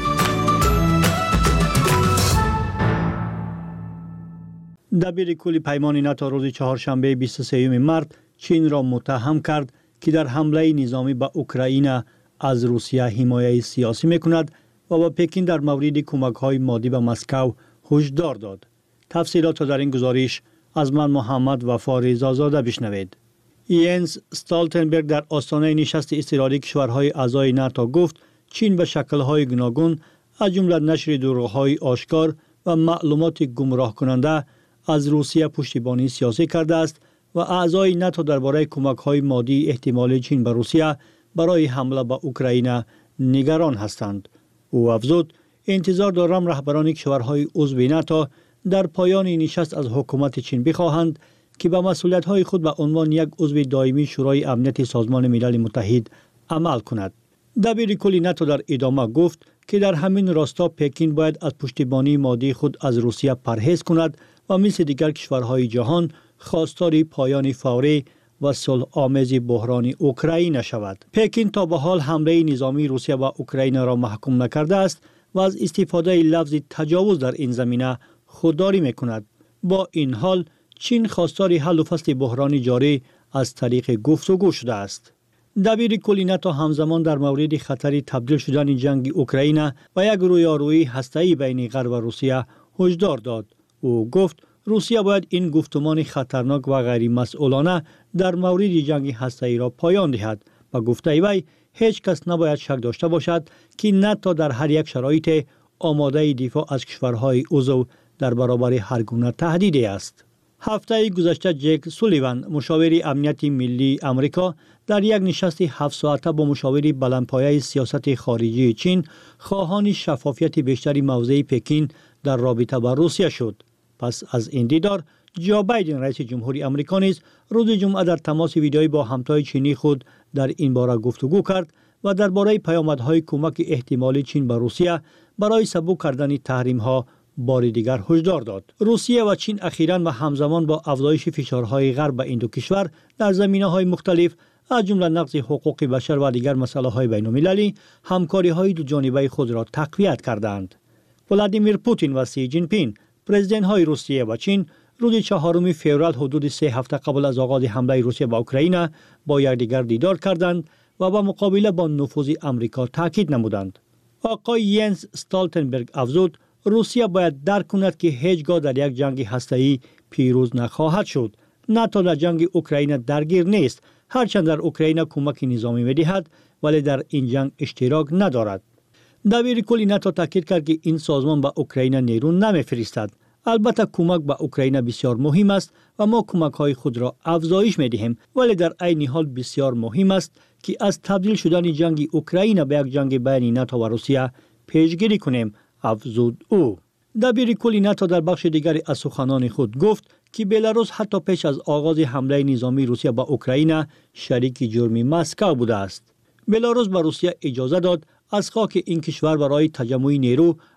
دبیر کل پیمان ناتو روز چهارشنبه 23 مارس چین را متهم کرد که در حمله نظامی به اوکراین از روسیه حمایت سیاسی میکند و با پکین در مورد کمک‌های مادی به مسکو هشدار داد. تفصیلات در این گزارش از من محمد وفا رضازاده بشنوید. ینس استالتنبرگ در آستانه نشست اضطراری کشورهای اعضای ناتو گفت چین به شکل‌های گوناگون از جمله نشر دروغ‌های آشکار و معلومات گمراه کننده از روسیه پشتیبانی سیاسی کرده است و اعضای ناتو درباره کمک‌های مادی احتمال چین به روسیه برای حمله به اوکراین نگران هستند. او افزود انتظار دارم رهبران کشورهای عضو ناتو در پایان نشست از حکومت چین بخواهند که به مسئولیت‌های خود به عنوان یک عضو دائمی شورای امنیت سازمان ملل متحد عمل کند. دبیر کل ناتو در ادامه گفت که در همین راستا پکین باید از پشتیبانی مادی خود از روسیه پرهیز کند و مثل دیگر کشورهای جهان خواستار پایان فوری و صلح آمیز بحران اوکراین شود. پکین تا به حال حمله نظامی روسیه به اوکراین را محکوم نکرده است و از استفاده لفظ تجاوز در این زمینه خودداری میکند. با این حال چین خواستار حل و فصل بحران جاری از طریق گفتگو شده است. دبیر کل ناتو همزمان در مورد خطر تبدیل شدن جنگ اوکراین و یک رویارویی هسته‌ای بین غرب و روسیه هشدار داد. او گفت روسیه باید این گفتمان خطرناک و غیر مسئولانه در مورد جنگ هسته‌ای را پایان دهد و گفته وی هیچ کس نباید شک داشته باشد که ناتو در هر یک شرایط آماده دفاع از کشورهای عضو در برابر هر گونه تهدیدی است. هفته گذشته جک سولیوان مشاور امنیت ملی آمریکا در یک نشست 7 ساعته با مشاور بلندپایه سیاست خارجی چین خواهان شفافیت بیشتری موضع پکین در رابطه با روسیه شد. پس از این دیدار جو بایدن رئیس جمهوری آمریکا نیز روز جمعه در تماس ویدئویی با همتای چینی خود در این باره گفتگو کرد و درباره پیامدهای کمک احتمالی چین به روسیه برای سبک کردن تحریم‌ها بار دیگر هشدار داد. روسیه و چین اخیراً و همزمان با افزایش فشارهای غرب به این دو کشور در زمینه‌های مختلف از جمله نقض حقوق بشر و دیگر مسائل بین‌المللی همکاری‌های دو جانبه خود را تقویت کردند. ولادیمیر پوتین و سی جین پینگ پرزیدنت‌های روسیه و چین روز 4 فوریه حدود 3 هفته قبل از آغاز حمله روسیه به اوکراین با یکدیگر دیدار کردند و به مقابله با نفوذ آمریکا تاکید نمودند. آقای ینس استالتنبرگ افزود روسیه باید درک کند که هیچگاه در یک جنگ هسته‌ای پیروز نخواهد شد. ناتو در جنگ اوکراین درگیر نیست، هرچند در اوکراین کمک نظامی می‌دهد ولی در این جنگ اشتراک ندارد. دبیر کل ناتو تاکید کرد که این سازمان به اوکراین نیرو نمی‌فرستد. البته کمک به اوکراین بسیار مهم است و ما کمک‌های خود را افزایش می‌دهیم، ولی در عین حال بسیار مهم است که از تبدیل شدن جنگ اوکراین به یک جنگ بین ناتو و روسیه پیشگیری کنیم، افزود او. دبیر کل ناتو در بخش دیگری از سخنان خود گفت که بلاروس حتی پیش از آغاز حمله نظامی روسیه به اوکراین شریک جرم مسکو بوده است. بلاروس به روسیه اجازه داد از خاک این کشور برای تجمع نیرو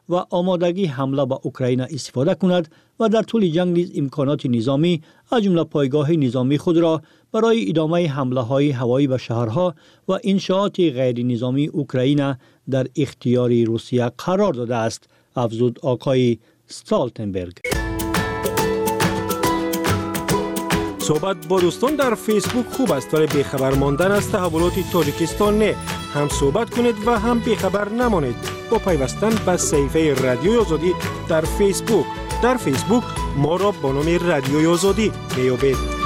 و آمادگی حمله به اوکراین استفاده کند و در طول جنگ نیز امکانات نظامی از جمله پایگاه نظامی خود را برای ادامه حمله‌های هوایی به شهرها و انشاءات غیر نظامی اوکراین در اختیار روسیه قرار داده است، افزود آقای استالتنبرگ. صحبت با دوستان در فیسبوک خوب است ولی بیخبر ماندن از تحولات تاجیکستان نه. هم صحبت کنید و هم بیخبر نمانید با پیوستن به صفحه رادیوی آزادی در فیسبوک. در فیسبوک ما را با نام رادیوی آزادی بیابید.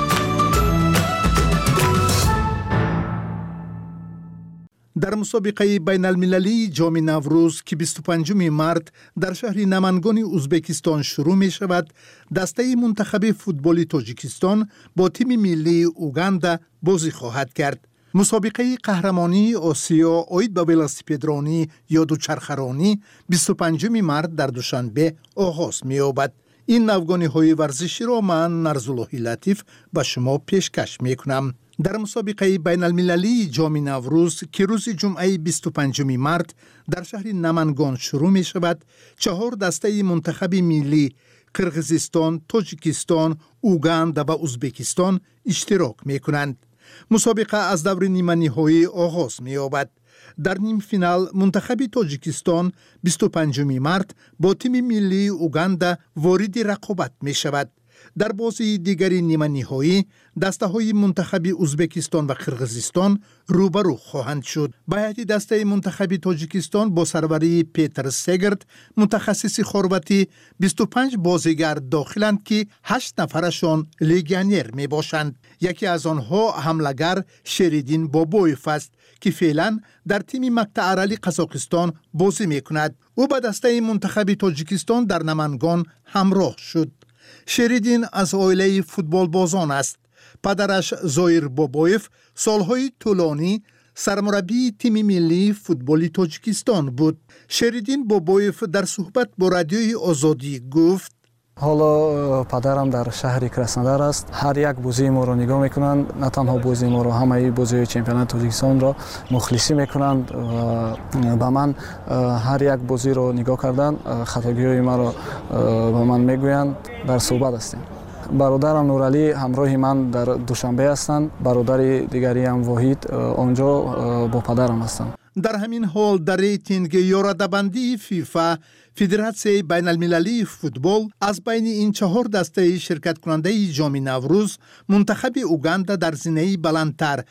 در مسابقه بین المللی جام نوروز که 25 مارت در شهر نمنگان ازبکستان شروع می شود، دسته منتخب فوتبال تاجیکستان با تیم ملی اوگاندا بازی خواهد کرد. مسابقه قهرمانی آسیا آید به ولاسیپدرانی یا دوچرخه‌رانی 25 مارت در دوشنبه آغاز می یابد. این نوگانی‌های ورزشی را من نرزاللهی لطیف به شما پیشکش می کنم. در مسابقه بین المللی جام نوروز که روز جمعه 25 مارت در شهر نمنگان شروع می شود، 4 دسته منتخب ملی قرقیزستان، تاجیکستان، اوگاندا و ازبکستان اشتراک می کنند. مسابقه از دور نیمه نهایی آغاز می یابد. در نیم فینال منتخب تاجیکستان 25 مارت با تیم ملی اوگاندا وارد رقابت می شود. در بازی دیگری نیمه نهایی دسته‌های منتخب ازبکستان و قرقیزستان روبرو خواهند شد. باید دسته منتخب تاجیکستان با سروری پیتر سگرد متخصص خرواتی 25 بازیگر داخلند که 8 نفرشان لیگیونر می باشند. یکی از آنها حمله‌گر شریدین بابویف است که فعلا در تیم مقطع ارالی قزاقستان بازی می کند. او با دسته منتخب تاجیکستان در نمنگان همراه شد. شریدین از عائله فوتبال بازان است. پدرش زایر بابویف سالهای طولانی سرمربی تیم ملی فوتبال تاجیکستان بود. شریدین بابویف در صحبت با رادیوی آزادی گفت: حالا پدرم در شهر کراسنودار است. هر یک بازی ما رو نگاه میکنند، نه تنها بازی ما رو، همه بازی چمپیونات تاجیکستان را مخلصی میکنند و با من هر یک بازی رو نگاه کردن، خطاگی‌های ما رو با من میگویند. در صحبت هستیم. برادرم نورعلی همراه من در دوشنبه هستند. برادر دیگری هم واحد آنجا با پدرم هستند. در همین حال در ریتینگ یا رده‌بندی فیفا فدراسیون بین المللی فوتبال از بین این 4 دسته شرکت کننده جام نوروز منتخب اوگاندا در زینه بلندتر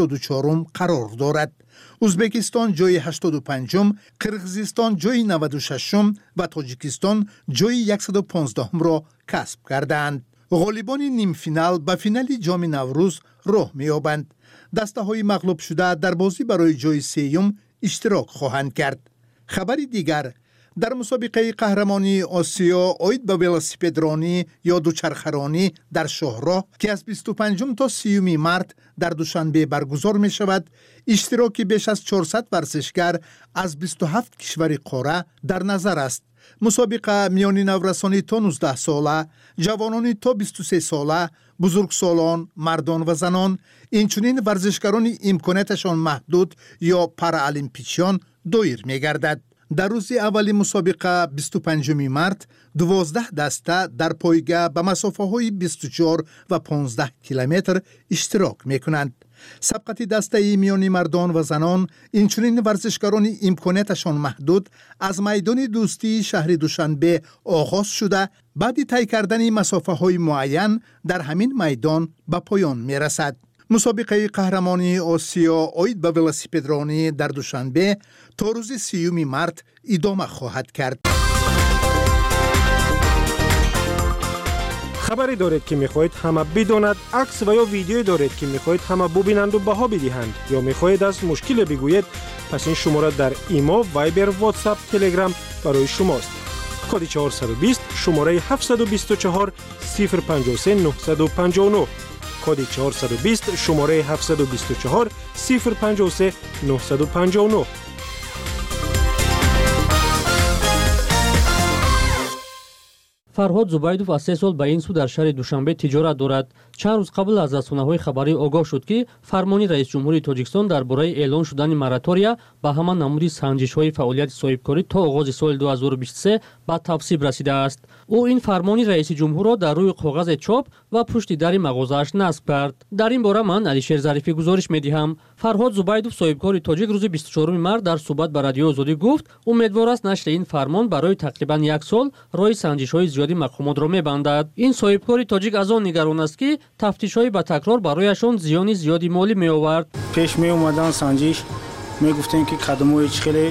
84م قرار دارد. ازبکستان جای 85م، قرقیزستان جای 96م و تاجیکستان جای 115م را کسب کردند. غالبان نیم فینال به فینال جام نوروز راه می‌یابند. دسته‌های مغلوب شده در بازی برای جای 3م اشتراک خواهند کرد. خبری دیگر، در مسابقه قهرمانی آسیا آید به ولاسیپدرانی یا دوچرخه‌رانی در شاهراه که از 25 تا 30 مارت در دوشنبه برگزار می شود، اشتراک بیش از 400 ورزشگر از 27 کشور قاره در نظر است. مسابقه میان نورسانی تا 19 ساله، جوانانی تا 23 ساله، بزرگسالان، مردان و زنان، اینچنین ورزشکاران امکاناتشان محدود یا پارالیمپیچیان دایر می گردد. در روز اولی مسابقه 25 مارت 12 دسته در پایگاه به مسافه های 24 و 15 کیلومتر اشتراک می کنند. سبقت دسته میان مردان و زنان، اینچنین ورزشکاران امکاناتشان محدود، از میدان دوستی شهر دوشنبه آغاز شده بعد طی کردن مسافه های معین در همین میدان به پایان می رسد. مسابقه قهرمانی آسیا آید به ولاسیپدرانی در دوشنبه تا روز 30 مارت ادامه خواهد کرد. خبری دارید که میخواهید همه بداند، عکس و یا ویدیویی دارید که میخواهید همه ببینند و بها بدهند یا میخواهید از مشکل بگویید، پس این شماره در ایما، وایبر، واتساپ، تلگرام برای شماست. کد 420 شماره 724 053 959. کد 420 شماره 724 053 959. фарҳод зубайдов аз 3 сол ба ин су дар шаҳри душанбе тиҷорат дорад. чанд рӯз қабл аз расонаҳои хабарӣ огоҳ шуд ки фармони раисҷумҳури тоҷикистон дар бораи эълон шудани моратория ба ҳама намуди санҷишҳои фаъолияти соҳибкорӣ то оғози соли 2023 ба тавсиб расидааст. ӯ ин фармони раиси ҷумҳурро дар рӯи коғазе чоп ва пушти дари мағозааш насб кард. дар ин бора ман Алишер Зарифӣ гузориш медиҳам. фарҳод зубайдов соҳибкори тоҷик рӯзи 24 март дар суҳбат ба радиои Озодӣ гуфт умедвор аст нашри ин фармон барои тақрибан 1 сол роҳи санҷишҳои зиёди мақомотро мебандад. ин соҳибкори тоҷик аз он нигарон аст ки тафтишҳои ба такрор барояшон зиёни зиёди молӣ меовард. пеш меомадан санҷиш мегуфтем ки қадамҳои чӣ хеле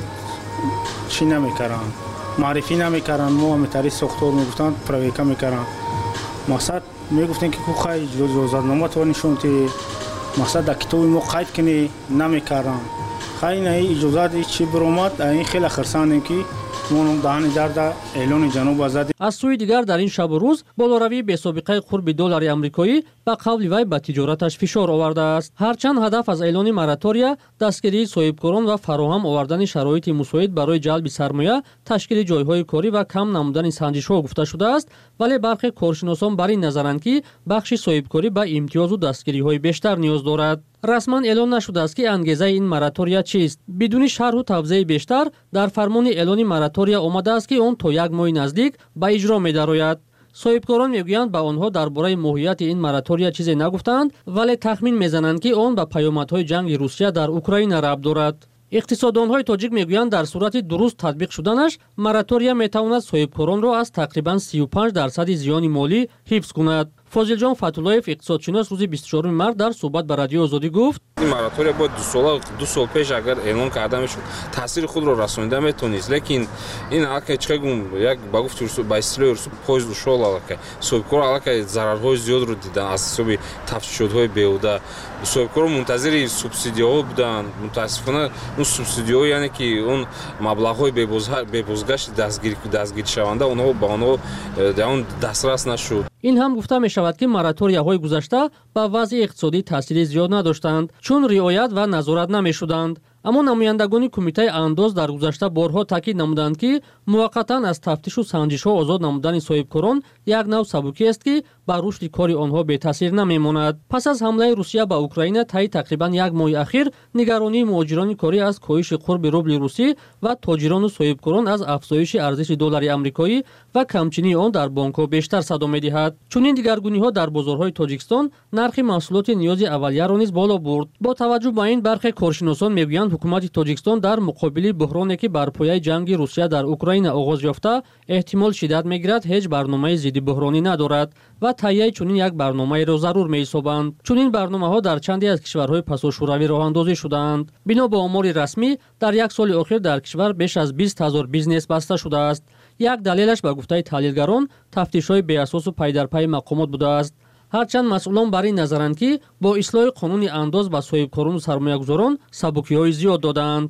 чӣ намекарданд, маърифӣ намекарданд, мо ҳамитари сохтор мегуфтанд проверка мекарданд. мақсад мегуфтем ки хай иҷозатнома то нишонти мақсад дар китоби мо қайд кунӣ намекарданд. хай наи иҷозати чӣ биромад ин хеле хирсандем ки модаҳани дарда эълони ҷануб азад. аз сӯи дигар дар ин шабу рӯз болоравии бесобиқаи қурби доллари амрикоӣ ба қавли вай ба тиҷораташ фишор овардааст. ҳарчанд ҳадаф аз эълони моратория дастгирии соҳибкорон ва фароҳам овардани шароити мусоид барои ҷалби сармоя, ташкили ҷойҳои корӣ ва кам намудани санҷишҳо гуфта шудааст, вале бархе коршиносон бар ин назаранд ки бахши соҳибкорӣ ба имтиёзу дастгириҳои бештар ниёз дорад. расман эълон нашудааст ки ангезаи ин моратория чист. бидуни шарҳу тавзеҳи бештар дар фармони эълони моратория омадааст ки он то 1 моҳи наздик ба иҷро медарояд. соҳибкорон мегӯянд ба онҳо дар бораи моҳияти ин моратория чизе нагуфтанд, вале тахмин мезананд ки он ба паёмадҳои ҷанги Русия дар Украина рабт дорад. иқтисоддонҳои тоҷик мегӯянд дар сурати дуруст татбиқ шуданаш моратория метавонад соҳибкоронро аз тақрибан 35% зиёни молӣ ҳифз кунад. Фозилҷон Фатуллоев иқтисодшинос рӯзи 24 март дар суҳбат ба радиои Озодӣ гуфт ин моратория бояд 2 сол пеш агар эълон карда мешуд таъсири худро расонида метавонист, лекин ин аллакай чихагум як ба гуфти ба истилоҳи русу пояз ушол аллакай соҳибкор аллакай зарарҳои зиёдро дидан аз ҳисоби тафтишотҳои беҳуда. соҳибкорон мунтазири субсидияҳо буданд. мутаассифона он субсидияҳо яъне ки он маблағҳои бебозгашти дастгиришаванда онҳо ба онҳо он дастрас нашуд. ин ҳам гуфта мешавад ки мораторияҳои гузашта ба вазъи иқтисодӣ таъсири зиёд надоштанд, чун риоят ва назорат намешуданд. аммо намояндагони кумитаи андоз дар гузашта борҳо таъкид намуданд ки муваққатан аз тафтишу санҷишҳо озод намудани соҳибкорон як нав сабукиест ки ба рушди кори онҳо бетаъсир намемонад. пас аз ҳамлаи Русия ба Украина таи тақрибан 1 моҳи ахир нигаронии муҳоҷирони корӣ аз коҳиши қурби рубли русӣ ва тоҷирону соҳибкорон аз афзоиши арзиши доллари амрикоӣ ва камчинии он дар бонкҳо бештар садо медиҳад. чунин дигаргуниҳо дар бозорҳои Тоҷикистон нархи маҳсулоти ниёзи аввалияро низ боло бурд. бо таваҷҷӯҳ ба ин бархе коршиносон мегӯянд ҳукумати Тоҷикистон дар муқобили буҳроне ки бар пояи ҷанги Русия дар Украина оғоз ёфта эҳтимол шиддат мегирад, ҳеҷ барномаи зидди буҳронӣ надорад ва таҳияи чунин як барномаеро зарур меҳисобанд. чунин барномаҳо дар чанде аз кишварҳои пасошӯравӣ роҳандозӣ шудаанд. бино ба омори расмӣ дар як соли охир дар кишвар беш аз 20 000 бизнес баста шудааст. як далелаш ба гуфтаи таҳлилгарон тафтишҳои беасосу пайдарпайи мақомот будааст. ҳарчанд масъулон бар ин назаранд ки бо ислоҳи қонуни андоз ба соҳибкорону сармоягузорон сабукиҳои зиёд доданд.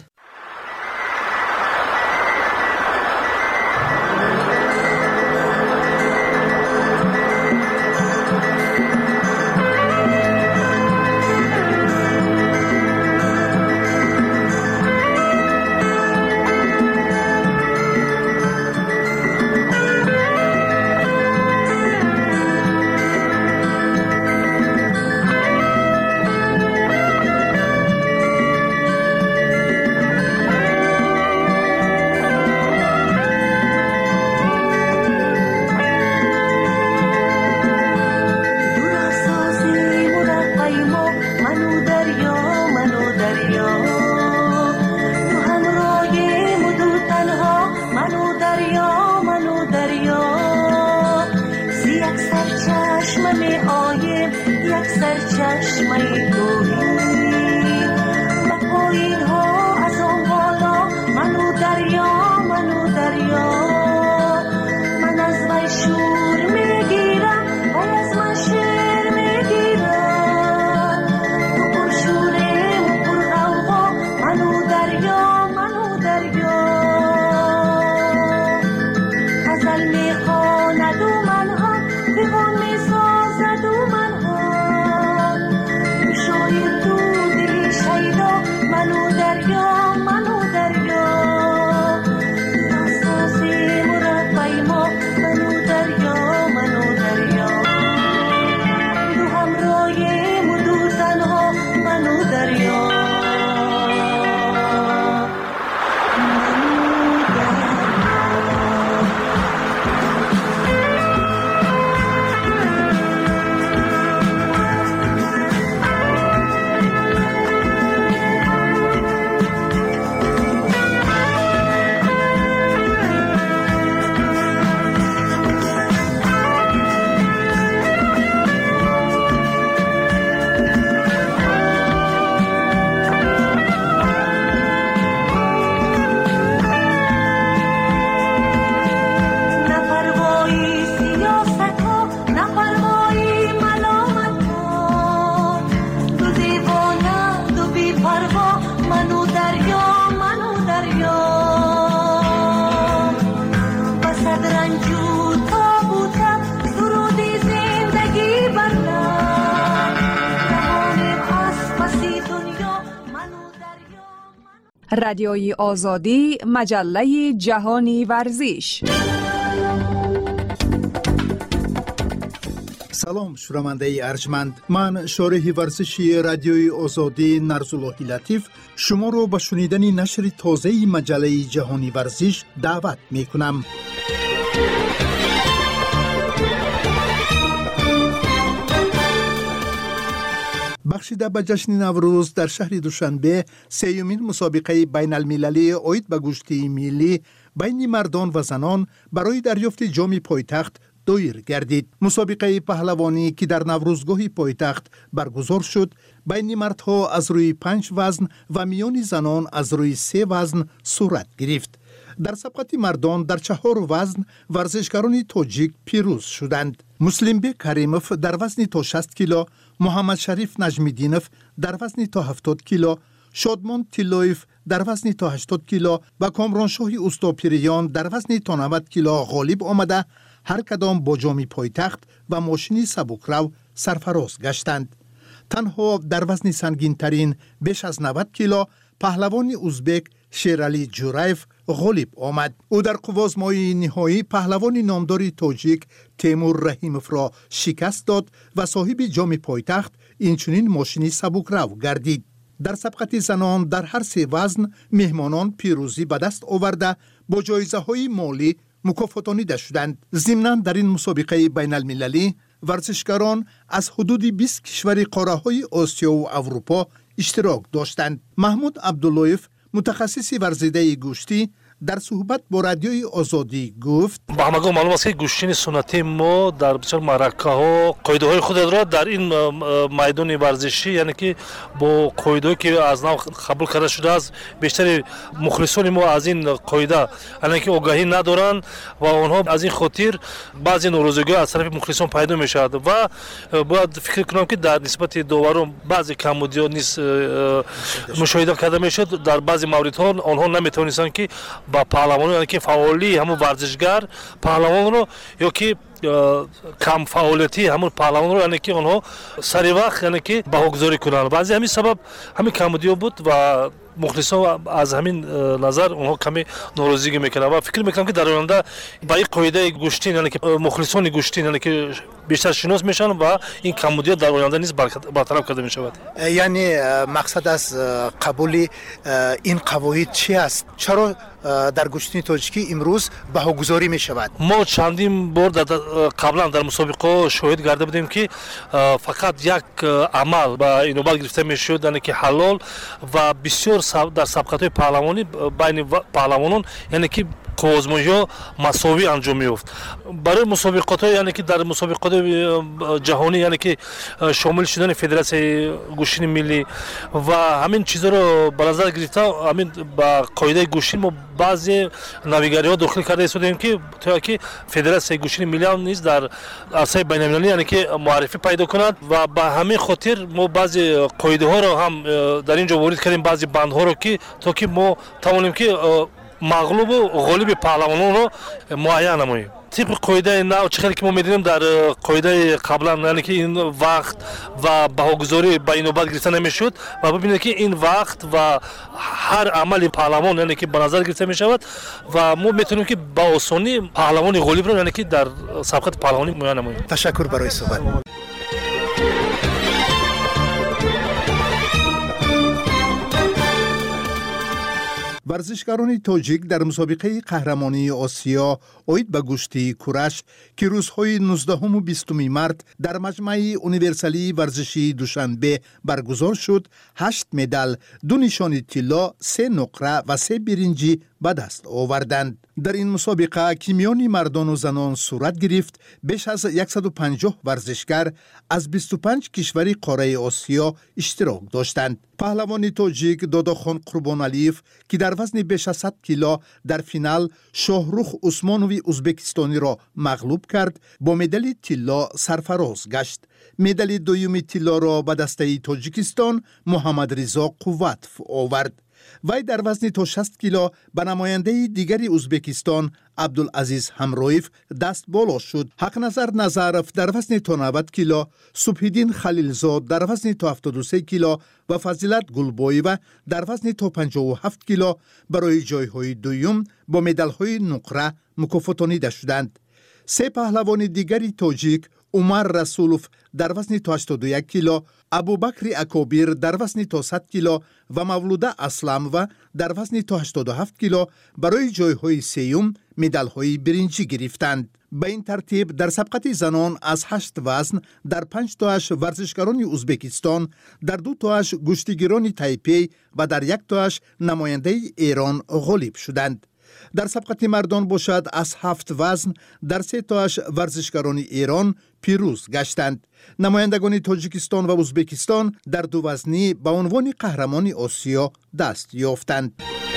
دریا رادیوی آزادی، مجله جهانی ورزش. سلام شنونده ارجمند، من شارح ورزشی رادیوی آزادی نرزاللهی لطیف شما رو به شنیدن نشر تازه مجله جهانی ورزش دعوت می کنم. بخشیده به جشن نوروز در شهر دوشنبه سیومین مسابقه بین المللی اوید به گشتی ملی بین مردان و زنان برای دریافت جام پایتخت دایر گردید. مسابقه پهلوانی که در نوروزگاه پایتخت برگزار شد بین مردها از روی 5 وزن و میان زنان از روی 3 وزن صورت گرفت. در سبقت مردان در 4 وزن ورزشکاران تاجیک پیروز شدند. مسلمبek کریموف در وزن تا 60 کیلو، محمد شریف نجمیدینوف در وزن تا 70 کیلو، شادمان تیلویف در وزن تا 80 کیلو و کامرانشاه اوستاپیریان در وزن تا 90 کیلو غالب آمده هر کدام با جام پایتخت و ماشین سبکرو سرفراز گشتند. تنها در وزن سنگین ترین بیش از 90 کیلو پهلوان ازبک شیرعلی جورایف غالب آمد. او در قوازمای نهایی پهلوان نامدار تاجیک تیمور رحیموف را شکست داد و صاحب جام پایتخت اینچنین ماشین سبکرو گردید. در سبقت زنان در هر 3 وزن مهمانان پیروزی به دست آورده با جایزه های مالی مکافاتانیده شدند. ضمناً در این مسابقه بین المللی ورزشکاران از حدود 20 کشور قاره های آسیا و اروپا اشتراک داشتند. محمود عبداللهیف متخصص ورزیده گوشتی در صحبت با رادیوی آزادی گفت: با همگان معلوم است که گوشتن سنتی ما در بسیار معرکه‌ها قاعده‌های خود را در این میدان ورزشی یعنی که با قاعده‌ای که از نو قبول کرده شده است بیشتر مخلصان ما از این قاعده یعنی که آگاهی ندارند و آنها از این خاطر بعضی ناراضگی از طرف مخلصان پیدا می‌شود و باید فکر کنم که در نسبت داوران بعضی کمبودی نیست مشاهده کرده می‌شد. در بعضی موردها آنها نمی‌توانستند که با پهلوان یعنی که فعالی همون ورزشگر پهلوان رو یا که کم فعالیتی همون پهلوان رو یعنی که آنها سری وقت یعنی که بهاگذاری کنند. بعضی همین سبب همین کمبودی بود و مخلصان از همین نظر اونها کمی ناراضگی میکنن و فکر میکنم که در آینده با این قاعده گوشتین یعنی که مخلصان گوشتین یعنی که بیشتر شناس میشن و این کمبودی در آینده نیز برطرف کرده میشود. یعنی مقصد از قبول این قواعد چی است؟ چرا در گوشتین تاجیکی امروز بهاگذاری میشود؟ ما چندین بار قبلا در مسابقه شاهد گرده بودیم که فقط یک عمل با اینوبت گرفته میشد یعنی که حلال و بسیار در سبقت‌های پهلوانی بین پهلوانان یعنی که قوازمایی مساوی انجام می‌یافت. برای مسابقات یعنی که در مسابقات جهانی یعنی که شامل شدن فدراسیون گوشتن ملی و همین چیزا رو به نظر گرفته همین با قاعده گوشتن ما بعضی نویگری‌ها داخل کرده استودیم که تا که فدراسیون گوشتن ملی نیز در عرصه بین‌المللی یعنی که معرفی پیدا کند و به همین خاطر ما بعضی قاعده‌ها رو هم در اینجا وارد کردیم بعضی بندها رو که تا که ما توانیم که مغلوب و غالب پهلوانان رو معین نماییم. طبق قاعده نو چقدر که ما می‌دونیم در قاعده قبلا یعنی که این وقت و بهاگذاری به اینوبت گرفته نمیشد و ببینید که این وقت و هر عمل پهلوان یعنی که به نظر گرفته میشود و ما میتونیم که با آسانی پهلوان غالب رو یعنی که در سبقت پهلوانی معین نماییم. تشکر برای صحبت. ورزشکاران تاجیک در مسابقه قهرمانی آسیا اوید به گشتی کورش که روزهای 19 و 20 مارس در مجمع اونیورسالی ورزشی دوشنبه برگزار شد 8 مدال، 2 نشان طلا، 3 نقره و 3 برنجی به دست آوردند. در این مسابقه که میان مردان و زنان صورت گرفت بیش از 150 ورزشکار از 25 کشور قاره آسیا اشتراک داشتند. پهلوان تاجیک داداخان قربانعلیف که در وزن بیش از 100 کیلو در فینال شاهرخ عثمانوی ازبکستانی را مغلوب کرد با مدال طلا سرفراز گشت. مدال دوم طلا را به دسته تاجیکستان محمد رضا قوتف آورد. وی در وزن تا 60 کیلو به نماینده دیگری ازبکستان عبدالعزیز همرویف دست بالا شد. حق نظر نظرف در وزن تا 90 کیلو، صبحیدین خلیلزاد در وزن تا 73 کیلو و فضیلت گلبایو در وزن تا 57 کیلو برای جایهای دوم با مدال‌های نقره مکافاتانیده شدند. سه پهلوان دیگری تاجیک عمر رسولوف در وزن تا 81 کیلو، ابوبکر اکابیر در وزن تا 100 کیلو و مولوده اسلمова در وزن تا 87 کیلو برای جایهای سیوم مدال‌های برنجی گرفتند. به این ترتیب در سبقت زنان از 8 وزن در 5 تاش ورزشکاران ازبکستان، در 2 تاش گشتیگیران تایپی و در 1 تاش نماینده ایران غالب شدند. در سبقت مردان باشد از 7 وزن در 3 تاش ورزشکاران ایران پیروز گشتند. نمایندگان تاجیکستان و ازبکستان در 2 وزنی به عنوان قهرمان آسیا دست یافتند.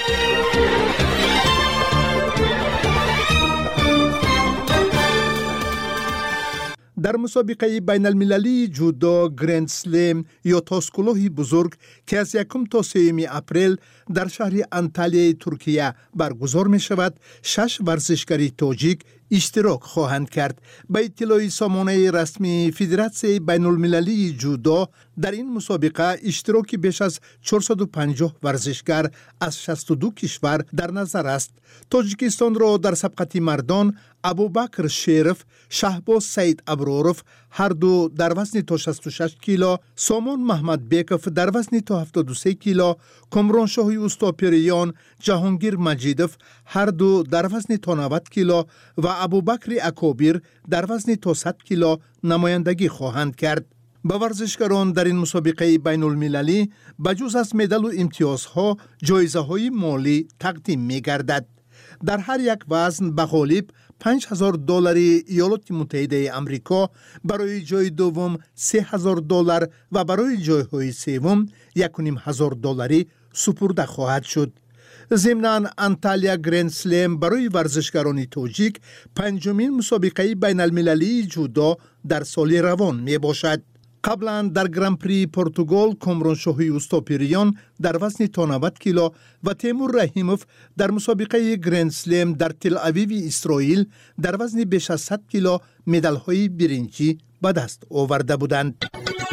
در مسابقه بین المللی جودو گرند سلم یا تاسکلوه بزرگ که از 1 تا 3 اپریل در شهر انتالیای ترکیه برگزار می شود، 6 ورزشکاری تاجیک اشتراک خواهند کرد. به اطلاع سامانه رسمی فدراسیون بین المللی جودو در این مسابقه اشتراک بیش از 450 ورزشکار از 62 کشور در نظر است. تاجیکستان را در سبقت مردان ابوبکر شریف، شهباز سید ابروروف هر دو در وزن تا 66 کیلو، سامان محمد بیکف در وزن تا 73 کیلو، کامران شاهی استاپریان، جهانگیر مجیدوف هر دو در وزن تا 90 کیلو و ابوبکر اکابیر در وزن تا 100 کیلو نمایندگی خواهند کرد. به ورزشکاران در این مسابقه بین المللی بجز از مدال و امتیازها جایزه های مالی تقدیم می گردد. در هر یک وزن به غالب $5,000 ایالات متحده آمریکا، برای جای دوم $3,000 و برای جایهای سوم $1,500 سپرده خواهد شد. ضمناً انتالیا گرند سلم برای ورزشکاران تاجیک 5مین مسابقه بین المللی جودو در سال روان می باشد. قبلا در گران پری پرتغال کامران شاهی استاپریان در وزن تا 90 کیلو و تیمور رحیموف در مسابقه گرند سلم در تل آویو اسرائیل در وزن بیش از 100 کیلو مدال‌های برنجی به دست آورده بودند.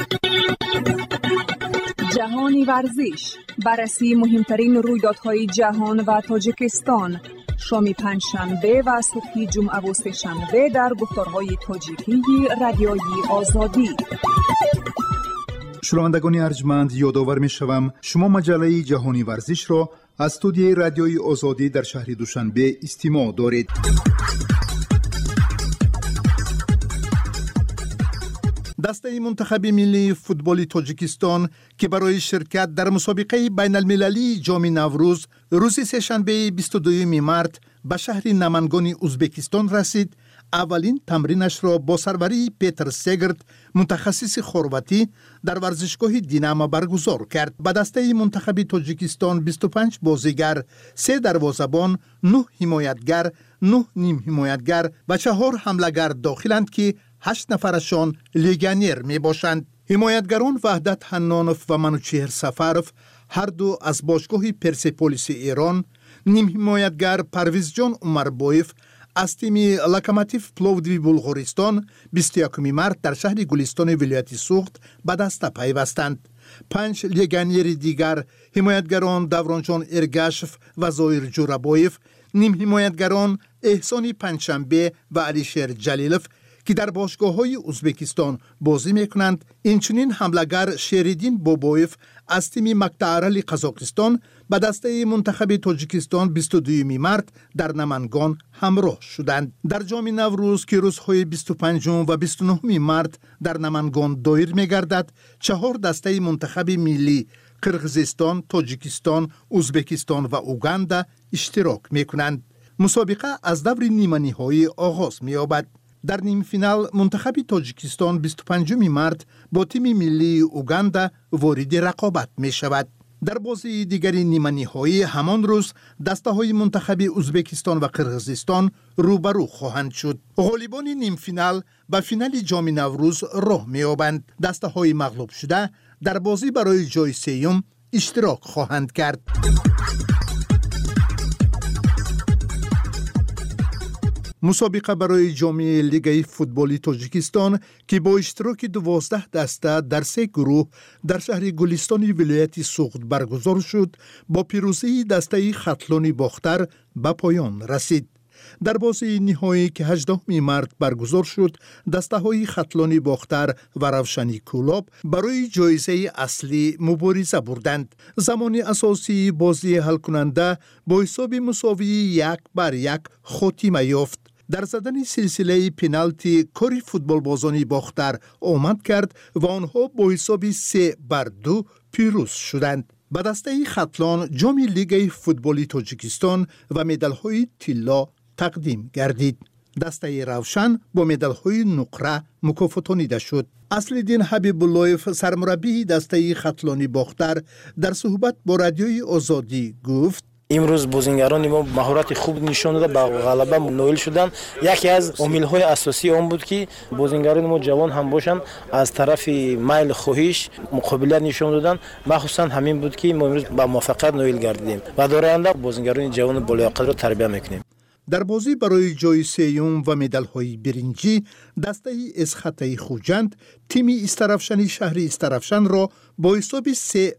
جهانی ورزش، بررسی مهمترین رویدادهای جهان و تاجیکستان، شام پنجشنبه و صبح جمعه و سه‌شنبه در گفتارهای تاجیکی رادیویی آزادی. شنوندگان ارجمند، یادآور می‌شوم شما مجله جهانی ورزش را از استودیوی رادیویی آزادی در شهر دوشنبه استماع دارید. دسته منتخب ملی فوتبال تاجیکستان که برای شرکت در مسابقه بین المللی جام نوروز روز سه‌شنبه 22 مارس به شهر نمنگان ازبکستان رسید، اولین تمرینش را با سروری پیتر سگرد متخصص خرواتی در ورزشگاه دیناما برگزار کرد. به دسته منتخب تاجیکستان 25 بازیگر، 3 دروازه‌بان، 9 حمایتگر، 9 نیم حمایتگر و 4 حمله‌گر داخلند که 8 نفرشان لیگانیر می باشند. حمایتگران وحدت حنانوف و منوچهر سفروف هر دو از باشگاه پرسپولیس ایران، نیم حمایتگر پرویز جان عمربایف از تیم لوکوموتیو پلوودیو بلغارستان 21 مارس در شهر گلستان ولایت سوخت به دسته پیوستند. 5 لیگانیر دیگر حمایتگران دورانجان ارگاشف و زایر جورابایف، نیم حمایتگران احسان پنجشنبه و علیشیر جلیلوف که در باشگاه‌های ازبکستان بازی می‌کنند، اینچنین حمله‌گر شریدین بابایف از تیم مقطع‌ارل قزاقستان به دسته منتخب تاجیکستان 22 مارس در نمنگان همراه شدند. در جام نوروز که روزهای 25 و 29 مارس در نمنگان دایر می‌گردد، 4 دسته منتخب ملی قرقیزستان، تاجیکستان، ازبکستان و اوگاندا اشتراک می‌کنند. مسابقه از دور نیمه‌نهایی آغاز می‌یابد. در نیم فینال منتخب تاجیکستان 25 مارس با تیم ملی اوگاندا وارد رقابت می شود. در بازی دیگری نیمه نهایی همان روز دسته های منتخب ازبکستان و قرقیزستان روبرو خواهند شد. غالبان نیم فینال به فینال جام نوروز راه می یابند. دسته های مغلوب شده در بازی برای جای سوم اشتراک خواهند کرد. مسابقه برای جام لیگ فوتبال تاجیکستان که با اشتراک 12 دسته در 3 گروه در شهر گلستان ولایت سوخت برگزار شد، با پیروزی دسته خطلان باختر به پایان رسید. در بازی نهایی که 18 مارس برگزار شد، دسته های خطلان باختر و روشنی کولاب برای جایزه اصلی مبارزه بردند. زمان اساسی بازی حل کننده با حساب مساوی 1-1 خاتمه یافت. در زدن سلسله پنالتی کاری فوتبال بازانی باختر آمد کرد و آنها با حساب 3-2 پیروز شدند. به دسته خطلان جام لیگ فوتبال تاجیکستان و مدال های طلا تقدیم گردید. دسته روشن با مدال های نقره مکافاتانیده شد. اصلالدین حبیب اللهیف سرمربی دسته خطلانی باختر در صحبت با رادیوی آزادی گفت: امروز بازیگران ما مهارت خوب نشان داده، به غلبه نائل شدن. یکی از عامل‌های اساسی آن بود که بازیگران ما جوان هم باشند، از طرف میل خواهش مقابله نشان دادن. مخصوصا همین بود که ما امروز به موفقیت نائل گردیدیم و در آینده بازیگران جوان بالیاقت را تربیت میکنیم. در بازی برای جای سوم و مدال‌های برنجی، دسته اسخطه خوجند تیم استرافشن شهر استرافشن را با حساب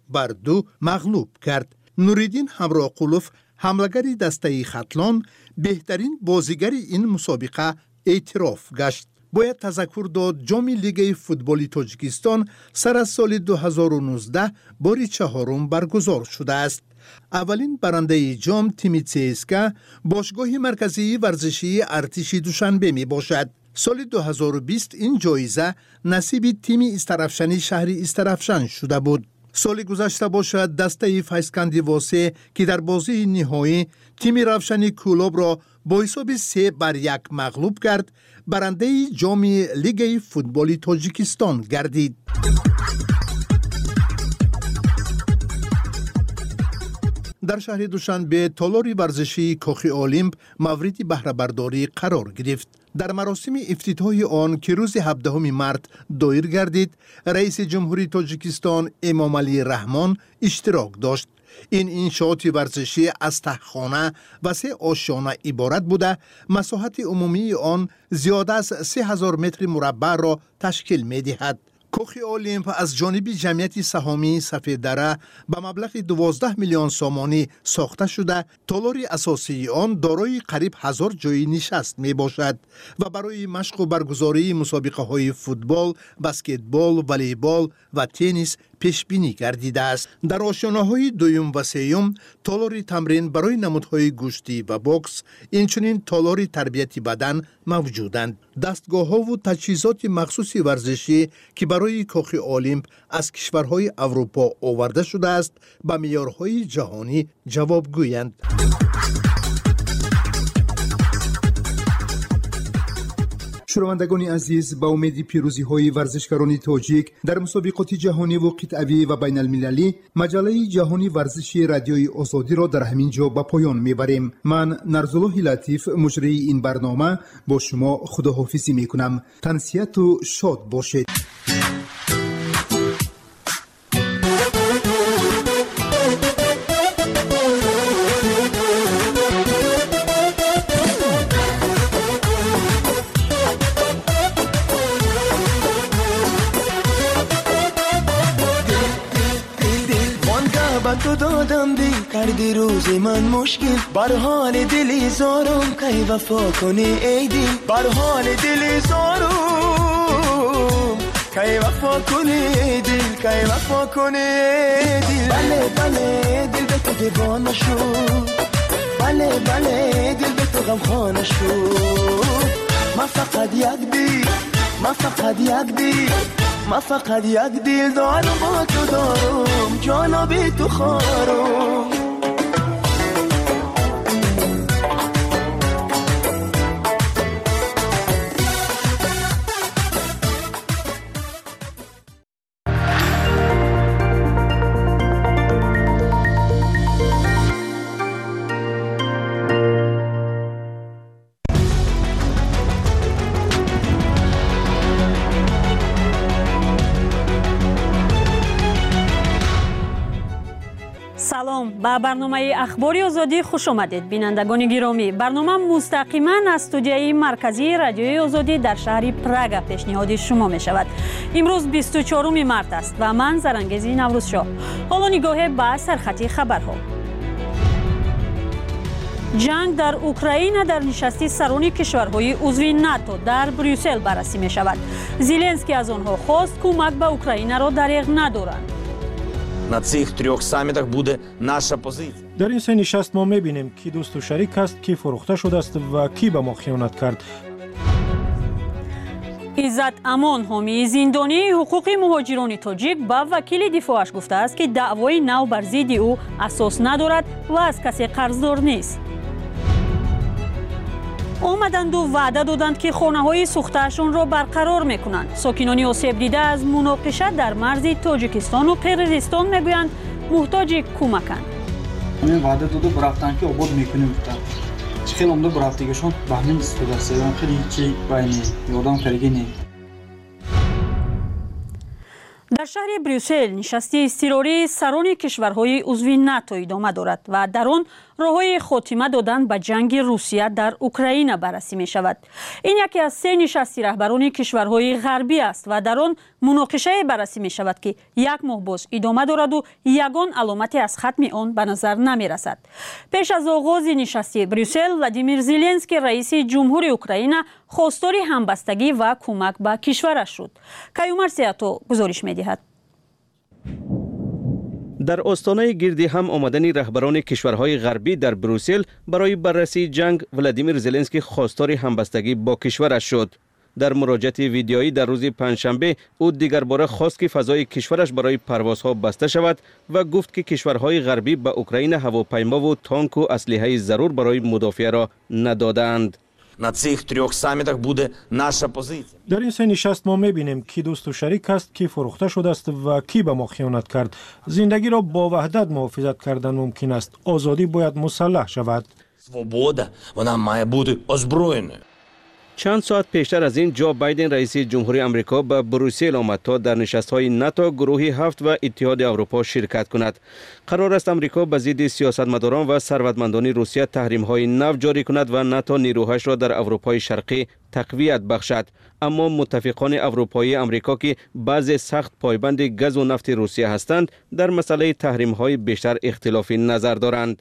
3-2 مغلوب کرد. نوریدین همراقولوف حملگری دسته خطلان بهترین بازیگر این مسابقه اعتراف گشت. باید تذکر داد جام لیگ فوتبال تاجیکستان سر از سال 2019 بار 4 برگزار شده است. اولین برنده جام تیم CSKA باشگاه مرکزی ورزشی ارتش دوشنبه می باشد. سال 2020 این جایزه نصیب تیم استرافشن شهر استرافشن شده بود. سال گذشته باشد دسته فیسکندی واسه که در بازی نهایی تیم روشنی کولاب را با حساب 3-1 مغلوب کرد، برنده جام لیگ فوتبال تاجیکستان گردید. در شهر دوشنبه تالار ورزشی کاخ المپ مورد بهره برداری قرار گرفت. در مراسم افتتاحی آن که روز 17 مارس دایر گردید، رئیس جمهوری تاجیکستان امام علی رحمان اشتراک داشت. این انشاءات ورزشی از تهخانه و 3 آشیانه عبارت بوده، مساحت عمومی آن زیاده از 3000 متر مربع را تشکیل می دهد. کاخ المپ از جانب جمعیت سهامی سفید دره به مبلغ 12 میلیون سامانی ساخته شده. تالار اساسی آن دارای قریب 1000 جای نشست می باشد و برای مشق و برگزاری مسابقه های فوتبال، بسکتبال، والیبال و تنیس پیش بینی گردیده است. در آشیانه های دوم و سوم تالار تمرین برای نمودهای گوشتی و بوکس، اینچنین تالار تربیت بدن موجودند. دستگاه ها و تجهیزات مخصوص ورزشی که برای کاخ المپ از کشورهای اروپا آورده شده است به معیارهای جهانی جوابگویند. شنوندگان عزیز، با امید پیروزی های ورزشکاران تاجیک در مسابقات جهانی و قطعی و بین المللی، مجله جهانی ورزشی رادیوی آزادی را در همین جا به پایان میبریم. من نرزالله لطیف مجری این برنامه با شما خداحافظی میکنم. تنسیت و شاد باشید. تو دادم دی کردی روز من مشکل، بر حال دلی زارم کی وفا کنی ای دل، بر حال دلی زارم کی وفا کنی ای دل، کی وفا کنی ای دل. بله بله دل به تو دیوانه شد، بله بله دل به تو غمخانه شد. من فقط یک دل، من فقط یک دل، من فقط یک دل دارم با تو دارم، جانا بی تو خارم. سلام به برنامه اخباری آزادی خوش آمدید بینندگان گرامی. برنامه مستقیما از استودیوی مرکزی رادیوی آزادی در شهر پراگ پیشنهاد شما می شود. امروز 24 مارس است و من زرنگزی نوروزشاه. حالا نگاه به سرخطی خبرها. جنگ در اوکراین در نشستی سران کشورهای عضو ناتو در بریوسل بررسی می شود. زلنسکی از آنها خواست کمک به اوکراین را دریغ ندارند. На цих трьох самітах буде наша позиція. در این سه نشست ما می‌بینیم کی دوست و شریک است، کی فروخته شده است و کی به ما خیانت کرد. عزت امان حامی زندانی حقوق مهاجران تاجیک با وکیل دفاعش گفته است که دعوای نو بر ضد او اساس ندارد و از کسی قرضدار نیست. آمدند و وعده دادند که خانه‌های سوخته‌شان را برقرار می‌کنند. ساکنان آسیب دیده از مناقشه در مرز تاجیکستان و قرقیزستان می‌گویند محتاج کمکند. من وعده داده برفتن که آباد می‌کنیم گفتن. خیلی عمده برفتگیشون به همین استفاده است. خیلی چی باینی یادم فرگینی. در شهر بریوسل نشستی اضطراری سران کشورهای عضو ناتو ادامه دارد و در آن راههای خاتمه دادن به جنگ روسیه در اوکراین بررسی می شود. این یکی از سه نشستی رهبران کشورهای غربی است و در آن مناقشه بررسی می شود که یک ماه باز ادامه دارد و یگان علامتی از ختم آن به نظر نمی رسد. پیش از آغاز نشستی بریوسل ولادیمیر زلنسکی رئیس جمهوری اوکراین خواستار همبستگی و کمک به کشورش شد. کیومر سیاتو گزارش می دهد. در آستانه گردی هم آمدن رهبران کشورهای غربی در بروسل برای بررسی جنگ ولادیمیر زلنسکی خواستار همبستگی با کشورش شد. در مراجعه ویدیویی در روز پنجشنبه او دیگر باره خواست که فضای کشورش برای پروازها بسته شود و گفت که کشورهای غربی به اوکراین هواپیما و تانک و اسلحه ضرور برای مدافع را ندادند. На цих трьох самітах буде наша позиція. در این سه نشست ما می‌بینیم کی دوست و شریک است، کی فروخته شده است و کی به ما خیانت کرد. زندگی را با وحدت محافظت کردن ممکن است. آزادی باید مسلح شود. Свобода, вона має бути озброєною. چند ساعت پیشتر از این جو بایدن رئیس جمهوری آمریکا به بروسل آمد تا در نشست‌های ناتو، گروه 7 و اتحاد اروپا شرکت کند. قرار است آمریکا به ضد سیاستمداران و ثروتمندان روسیه تحریم‌های نو جاری کند و ناتو نیروهایش را در اروپای شرقی تقویت بخشد. اما متفقان اروپایی آمریکا که بعضی سخت پایبند گاز و نفت روسیه هستند، در مسئله تحریم‌های بیشتر اختلاف نظر دارند.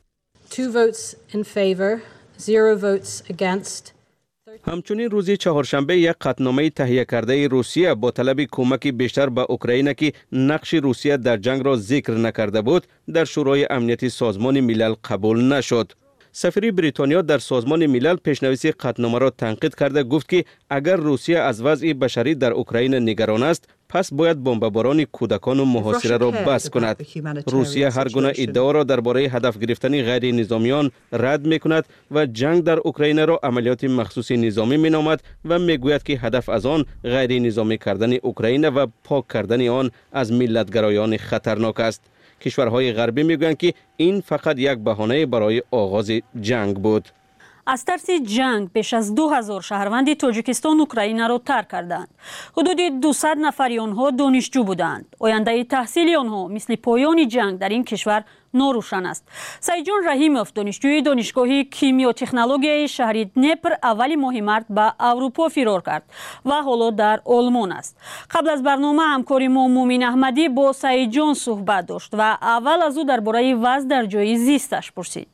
2 votes in favor, 0 votes against. همچنین روز چهارشنبه یک قطعنامه تهیه کرده روسیه با طلب کمک بیشتر به اوکراین که نقش روسیه در جنگ را ذکر نکرده بود در شورای امنیت سازمان ملل قبول نشد. سفیر بریتانیا در سازمان ملل پیشنویس قطعنامه را تنقید کرده گفت که اگر روسیه از وضع بشری در اوکراین نگران است، پس باید بمباران کودکان و محاصره را بس کند. روسیه هر گونه ادعا را درباره هدف گرفتن غیر نظامیان رد می کند و جنگ در اوکراین را عملیات مخصوص نظامی می نامد و می گوید که هدف از آن غیر نظامی کردن اوکراین و پاک کردن آن از ملتگرایان خطرناک است. کشورهای غربی میگویند که این فقط یک بهانه برای آغاز جنگ بود. از ترس جنگ بیش از 2000 شهروند تاجیکستان اوکراین را ترک کردند. حدود 200 نفر آنها دانشجو بودند. آینده تحصیل آنها مثل پایان جنگ در این کشور ناروشن است. سعیدجان رحیموف دانشجوی دانشگاه کیمیاتکنولوژی شهر دنیپر اول ماه مارس به اروپا فرار کرد و حالا در آلمان است. قبل از برنامه همکار ما مومین احمدی با سعیدجان صحبت داشت و اول از او درباره وضع در جای زیستش پرسید.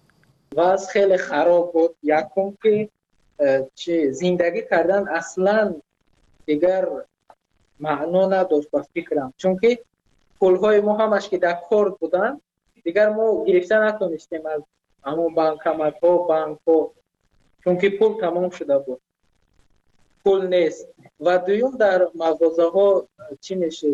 وضع خیلی خراب بود. یکم که زندگی کردن اصلا دیگر معنا نداشت به فکرم، چون که پولهای ما همش که در کار بودن دیگر ما گرفته نتونستیم از همون بانکمت ها بانک ها، چون که پول تمام شده بود، پول نیست. و دویم در مغازه ها چی میشه،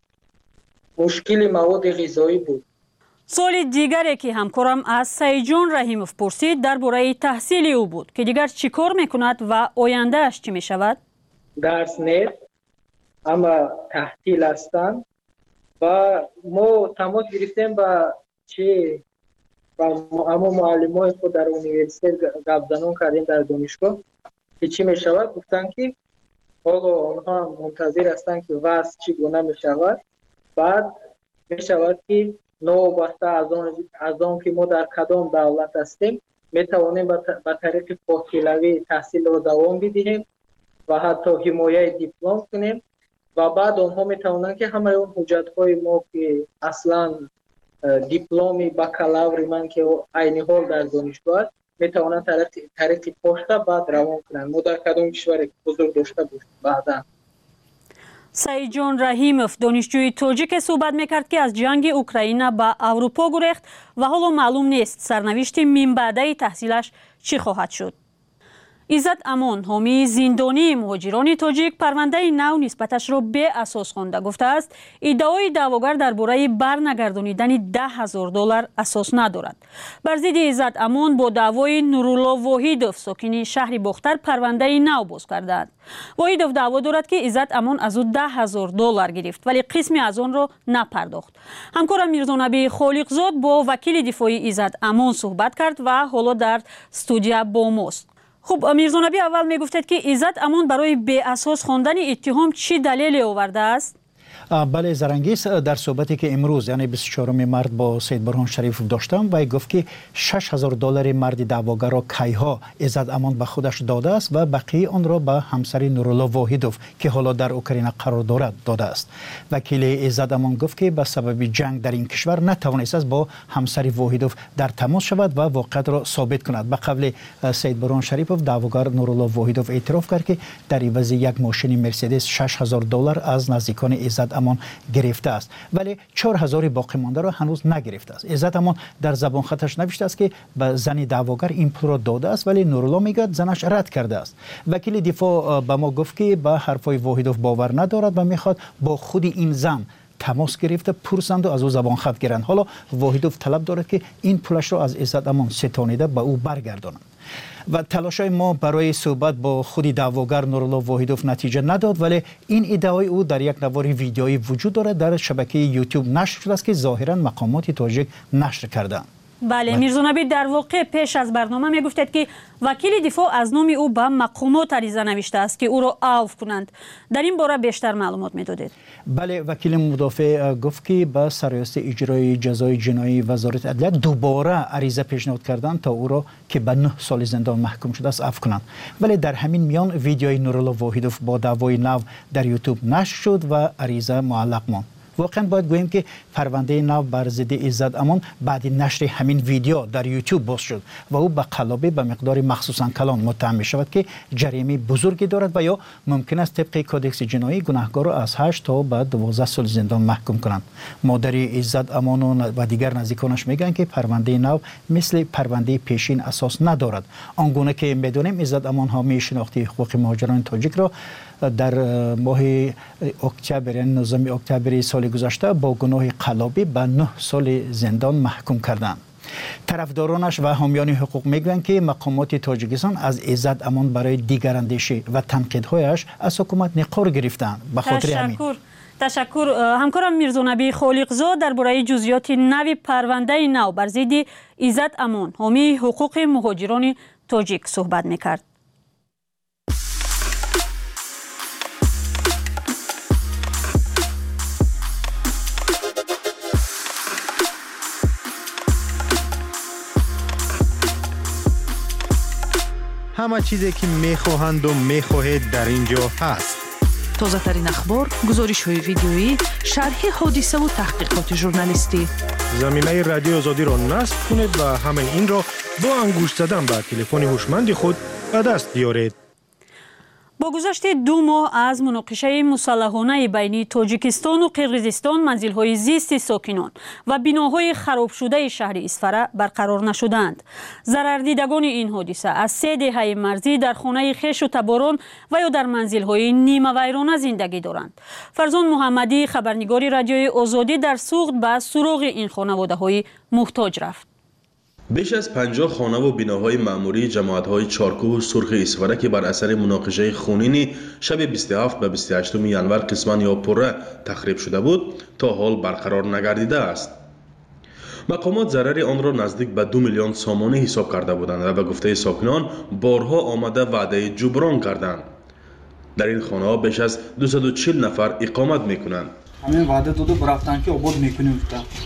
مشکل مواد غذایی بود. سوال دیگری که همکارم از سعیدجان رحیموف پرسید درباره تحصیل او بود که دیگر چی کار میکند و آینده اش چی میشود؟ درس نیست، اما تحصیل هستند و ما تماس گرفتیم با چی اما معلمای خود در اونیورسیته گپزنان کردیم در دانشگاه که چی میشود. گفتن که حالا آنها منتظر هستند که وضع چگونه میشود، بعد میشود که نوبسته از آن که ما در کدام دولت هستیم میتوانیم به طریق پاکیلوی تحصیل رو دوام بدهیم و حتی حمایه دیپلم کنیم و بعد آنها میتوانند که همه اون حجت های ما که اصلا دیپلمی بکالوری من که عین حال در دانشگاه است میتوانند طریق پشته بعد روان کنند. ما در کدام کشور حضور داشته باشیم. بعدا سعیدجان رحیمов دانشجوی توجیک صحبت میکرد که از جنگ اوکراین به اروپا گریخت و حالا معلوم نیست سرنوشت من بعده تحصیلش چی خواهد شد. عزت امان حامی زندانی مهاجران تاجیک پرونده نو نسبتش را به اساس خوانده گفته است ادعای دعواگر درباره برنگردانیدن $10,000 اساس ندارد. بر ضد عزت امان با دعوای نورالله واحدوف ساکن شهر باختر پرونده نو باز کردند. واحدوف دعوا دارد که عزت امان از او $10,000 گرفت ولی قسمی از آن را نپرداخت. همکارم میرزانبی خالقزاد با وکیل دفاعی عزت امان صحبت کرد و حالا در استودیو با ماست. خب میرزانبی اول میگفتید که عزت امان برای به اساس خواندن اتهام چی دلیلی آورده است؟ بله زرنگیس در صحبتی که امروز یعنی 24 مارس با سید برهان شریف داشتم و گفت که $6,000 مرد دعواگر را کیها عزت امان به خودش داده است و بقیه آن را به همسر نورالله واحدوف که حالا در اوکراین قرار دارد داده است. وکیل عزت امان گفت که به سبب جنگ در این کشور نتوانست است با همسر واحدوف در تماس شود و واقعیت را ثابت کند. به قول سید برهان شریف دعواگر نورالله واحدوف اعتراف کرد که در عوض یک ماشین مرسدس $6,000 از نزدیکان عزت امان گرفته است ولی 4,000 باقی مانده را هنوز نگرفته است. عزت امان در زبان خطش نوشته است که به زن دعواگر این پول را داده است ولی نورالله میگوید زنش رد کرده است. وکیل دفاع به ما گفت که به حرفای واحدوف باور ندارد و میخواد با خود این زن تماس گرفته پرسند و از او زبان خط گیرند. حالا واحدوف طلب دارد که این پولش را از عزت امان ستانیده به او برگردانند. و تلاشای ما برای صحبت با خود دعواگر نورالله واحدوف نتیجه نداد ولی این ادعای او در یک نوار ویدیویی وجود دارد در شبکه یوتیوب نشر شده است که ظاهرا مقامات تاجیک نشر کردند. بله میرزانبی در واقع پیش از برنامه میگفتید که وکیل دفاع از نام او به مقامات عریضه نوشته است که او را عفو کنند. در این باره بیشتر معلومات میدادید؟ بله وکیل مدافع گفت که به سرایست اجرای جزای جنایی وزارت عدلیه دوباره عریضه پیشنهاد کردند تا او را که به 9 سال زندان محکوم شده است عفو کنند. ولی در همین میان ویدیوی نورالله واحدوف با دعوای نو در یوتیوب نشر شد و عریضه معلق ماند. واقعا باید گوییم که پرونده نو بر ضد عزت امان بعد نشر همین ویدیو در یوتیوب باز شد و او به قلابه به مقدار مخصوصا کلان متهم می شود که جریمه بزرگی دارد و یا ممکن است طبق کودکس جنایی گناهکار را از 8 تا به 12 سال زندان محکوم کنند. مادر عزت امان و دیگر نزدیکانش میگن که پرونده نو مثل پرونده پیشین اساس ندارد. آنگونه که میدونیم عزت امان حامی شناختی حقوق مهاجران تاجیک را در ماه اکتبر یعنی 19 اکتبر سال گذشته با گناه قلابی به 9 سال زندان محکوم کردند. طرفدارانش و حامیان حقوق میگویند که مقامات تاجیکستان از عزت امان برای دیگر اندیشه و تنقیدهایش از حکومت نقار گرفتند. به خاطر همین تشکر. همکارم میرزانبی خالقزاد درباره جزئیات نو پرونده نو بر ضد عزت امان حامی حقوق مهاجران تاجیک صحبت میکرد. همه چیزی که میخواهند و میخواهید در اینجا هست. تازه ترین اخبار، گزارش های ویدیویی، شرح حادثه و تحقیقات ژورنالیستی. زمینه رادیو آزادی را نصب کنید و همین این را با انگشت زدن به تلفن هوشمند خود به دست بیارید. با گذشت 2 ماه از مناقشه مسلحانه بین تاجیکستان و قرقیزستان منزل‌های زیست ساکنان و بناهای خراب شده شهر اسفره برقرار نشدند. ضرردیدگان این حادثه از 3 دهه مرزی در خانه خویش و تباران و یا در منزل‌های نیمه ویرانه زندگی دارند. فرزان محمدی خبرنگار رادیوی آزادی در سوخت به سراغ این خانواده‌های محتاج رفت. بیش از 50 خانه و بناهای معموری جماعت‌های چارکوه و سرخ اسفره که بر اثر مناقشه خونینی شب 27 و 28 ینور قسماً یا پره تخریب شده بود تا حال برقرار نگردیده است. مقامات ضرر آن را نزدیک به 2 میلیون سامانه حساب کرده بودند و به گفته ساکنان بارها آمده وعده جبران کردند. در این خانه ها بیش از 240 نفر اقامت میکنند. همین وعده داده برفتن که آباد میکنیم.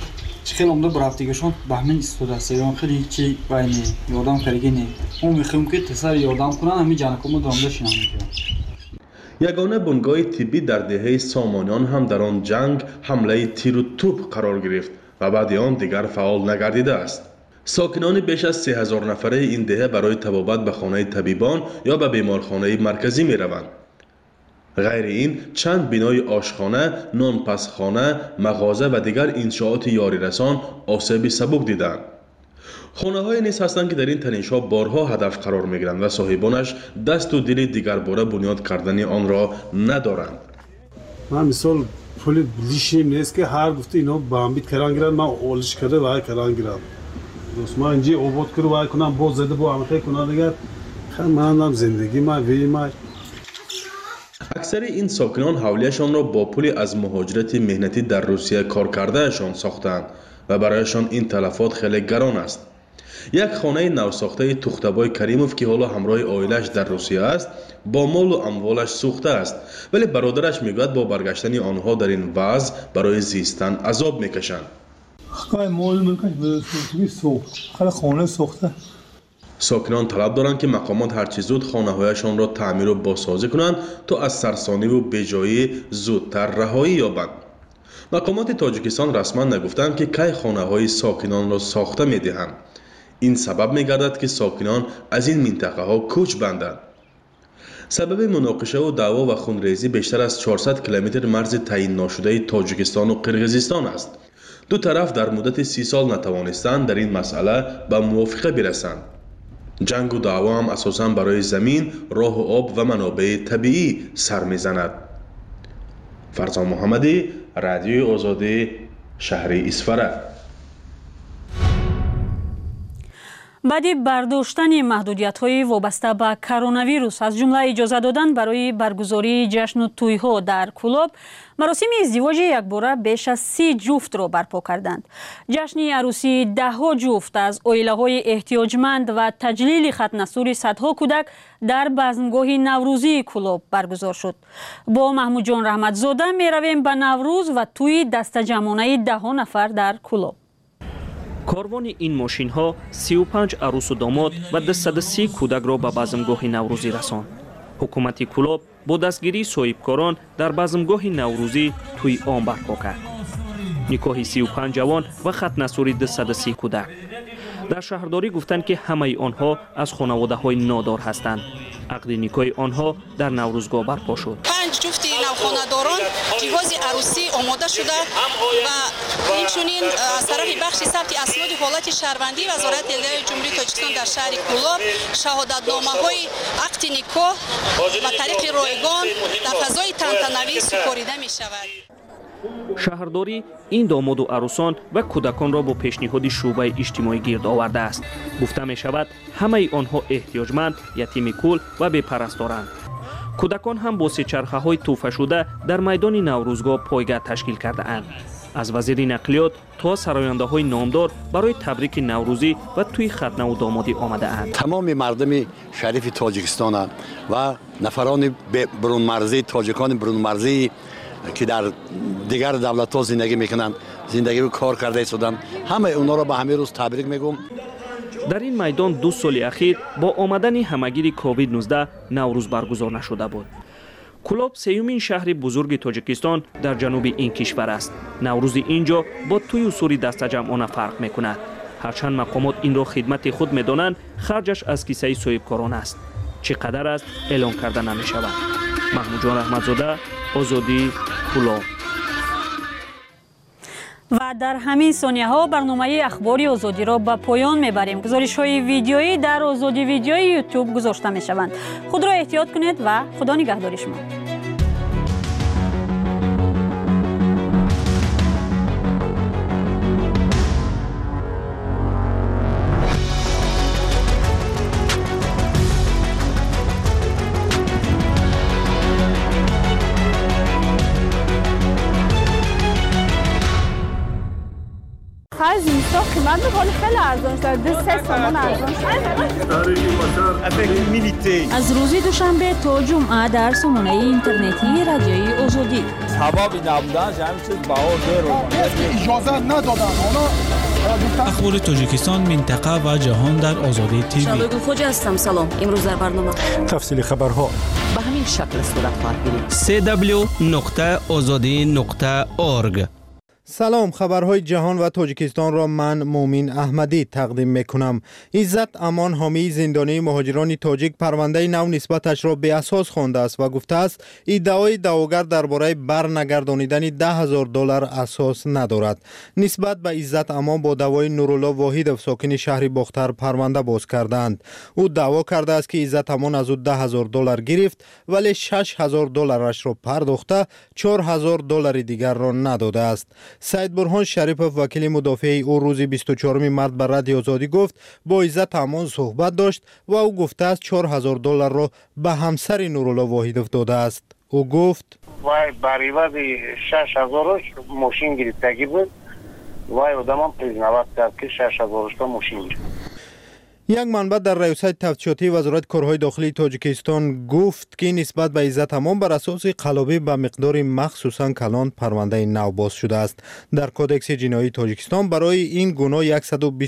خیلی عمده برفتگیشون به همین استفاده است یا خیلی چی باینی یادم کردی نه اون میخوام که تسر یادم کنن همین جانکوم دامدش نمیشه. یگانه بنگاه طبی در دهه سامانیان هم در آن جنگ حمله تیر و توپ قرار گرفت و بعد آن دیگر فعال نگردیده است. ساکنان بیش از 3000 نفره این دهه برای طبابت به خانه طبیبان یا به بیمارخانه مرکزی می روند. غیر این چند بینای آشخانه، نانپسخانه، مغازه و دیگر انشاءات یاری رسان آسیب سبک دیدند. خانه های نیز هستند که در این تنش‌ها بارها هدف قرار می گیرند و صاحبانش دست و دل دیگر باره بنیاد کردن آن را ندارند. من مثال پول لیشیم نیست که هر گفته اینا بامبیت کران گیرند من اولش کرده و کران گیرم. دوست ما اینجا آباد کرده و کنم باز زده با همه کنار دیگر منم زندگی ما وی ما. اکثر این ساکنان حولیشان را با پولی از مهاجرت مهنتی در روسیه کار کردهشان ساختند و برایشان این تلفات خیلی گران است. یک خانه نوساخته تختبای کریموف که حالا همراه عائله‌اش در روسیه است با مال و اموالش سوخته است، ولی برادرش میگوید با برگشتن آنها در این وضع برای زیستن عذاب میکشند. ساکنان طلب دارند که مقامات هرچه زود خانه‌هایشان را تعمیر و بازسازی کنند تا از سرسانی و بیجایی زودتر رهایی یابند. مقامات تاجیکستان رسما نگفتند که کی خانه‌های ساکنان را ساخته می‌دهند. این سبب می‌گردد که ساکنان از این منطقه‌ها کوچ بندند. سبب مناقشه و دعوا و خونریزی بیشتر از 400 کیلومتر مرز تعیین ناشده تاجیکستان و قرقیزستان است. دو طرف در مدت 30 سال نتوانستند در این مسئله به موافقه برسند. جنگ و دعوا هم اساساً برای زمین، راه و آب و منابع طبیعی سر می‌زند. فرزان محمدی، رادیوی آزادی، شهر اسفره. بعد برداشتن محدودیت‌های وابسته به کرونا ویروس از جمله اجازه دادن برای برگزاری جشن و توی‌ها در کلوب، مراسم ازدواج یکباره بیش از 30 جفت را برپا کردند. جشن عروسی 10 جفت از عائله‌های احتیاجمند و تجلیل ختنه‌سوری صدها کودک در بزمگاه نوروزی کلوب برگزار شد. با محمود جان رحمتزاده می‌رویم به نوروز و توی دسته‌جمعانه 10 نفر در کلوب. کاروان این ماشین ها 35 عروس و داماد و 230 کودک را به بزمگاه نوروزی رساند. حکومت کلوب با دستگیری صاحبکاران در بزمگاه نوروزی توی آن برپا کرد. نکاح 35 جوان و ختنه‌سوری 230 کودک. در شهرداری گفتند که همه آنها از خانواده های نادار هستند. عقد نکاح آنها در نوروزگاه برپا شد. 5 جفت نوخانه‌داران جهاز عروسی آماده شده و اینچنین از طرف بخش ثبت اسناد حالت شهروندی وزارت اطلاعات جمهوری تاجیکستان در شهر کلوب شهادتنامه‌های عقد نکاح و طریق رایگان در فضای تنتنوی سپاریده می‌شود. شهرداری این داماد و عروسان و کودکان را با پیشنهاد شعبه اجتماعی گرد آورده است. گفته می شود همه آنها احتیاجمند، یتیم کول و بی‌پرستارند. کودکان هم با سه‌چرخه های توفه شده در میدان نوروزگاه پایگاه تشکیل کرده اند. از وزیر نقلیات تا سراینده های نامدار برای تبریک نوروزی و توی ختنه و دامادی آمده اند. تمام مردم شریف تاجیکستان و نفران برون مرزی، تاجیکان برون مرزی که در دیگر دولت‌ها زندگی میکنند، زندگی و کار کرده ایستادند، همه اونا را به همین روز تبریک میگم. در این میدان 2 سال اخیر با آمدن همگیر کووید 19 نوروز برگزار نشده بود. کلوب سیومین شهر بزرگ تاجیکستان در جنوب این کشور است. نوروز اینجا با توی و سوری دسته‌جمعانه فرق میکند. هرچند مقامات این را خدمت خود میدانند، خرجش از کیسه صاحبکاران است. چقدر است اعلام کرده نمیشود. محمود جان رحمتزاده، آزادی، کلوب. و در همین ثانیه ها برنامه اخباری آزادی را به پایان میبریم. گزارش های ویدیویی در آزادی ویدیوی یوتیوب گذاشته می شوند. خود را احتیاط کنید و خدا نگهدار شما. خرج اینستا قیمت می‌کنه خیلی ارزان شده 3 تومان ارزان شده. از روز دوشنبه تا جمعه در سامانه اینترنتی رادیوی آزادی سبب نبودنش همین چیز بها زیرو اجازه ندادن اخبار تاجیکستان منطقه و جهان در آزادی تیوی. شبگو خوجا هستم. سلام. امروز در برنامه تفصیل خبرها به همین شکل صورت خواهد گرفت. www.azadi.org. سلام، خبرهای جهان و تاجیکستان را من مومین احمدی تقدیم میکنم. عزت امان حامی زندانی مهاجران تاجیک پرونده نو نسبتش را به اساس خوانده است و گفته است ادعای دعواگر درباره برنگردانیدن $10,000 اساس ندارد. نسبت به عزت امان با دعوای نورالله واحدov ساکن شهر باختر پرونده باز کردند. او دعوا کرده است که عزت امان از او $10,000 گرفت ولی $6,000 را پرداخته $4,000 دیگر را نداده است. سید برهان شریفov وکیل مدافع او روز 24 مارس بر رادیو آزادی گفت با عزت امان صحبت داشت و او گفته است $4,000 را به همسر نورالله واحدov داده است. او گفت وای بر عوض 6,000 ماشین گرفتگی بود. وای آدمم پیشنهاد کرد که 6,000 ماشین گرفت. یک منبع در ریاست تفتیشاتی وزارت کارهای داخلی تاجیکستان گفت که نسبت به عزت امان بر اساس قلابی به مقدار مخصوصا کلان پرونده نو باز شده است. در کودکس جنایی تاجیکستان برای این گناه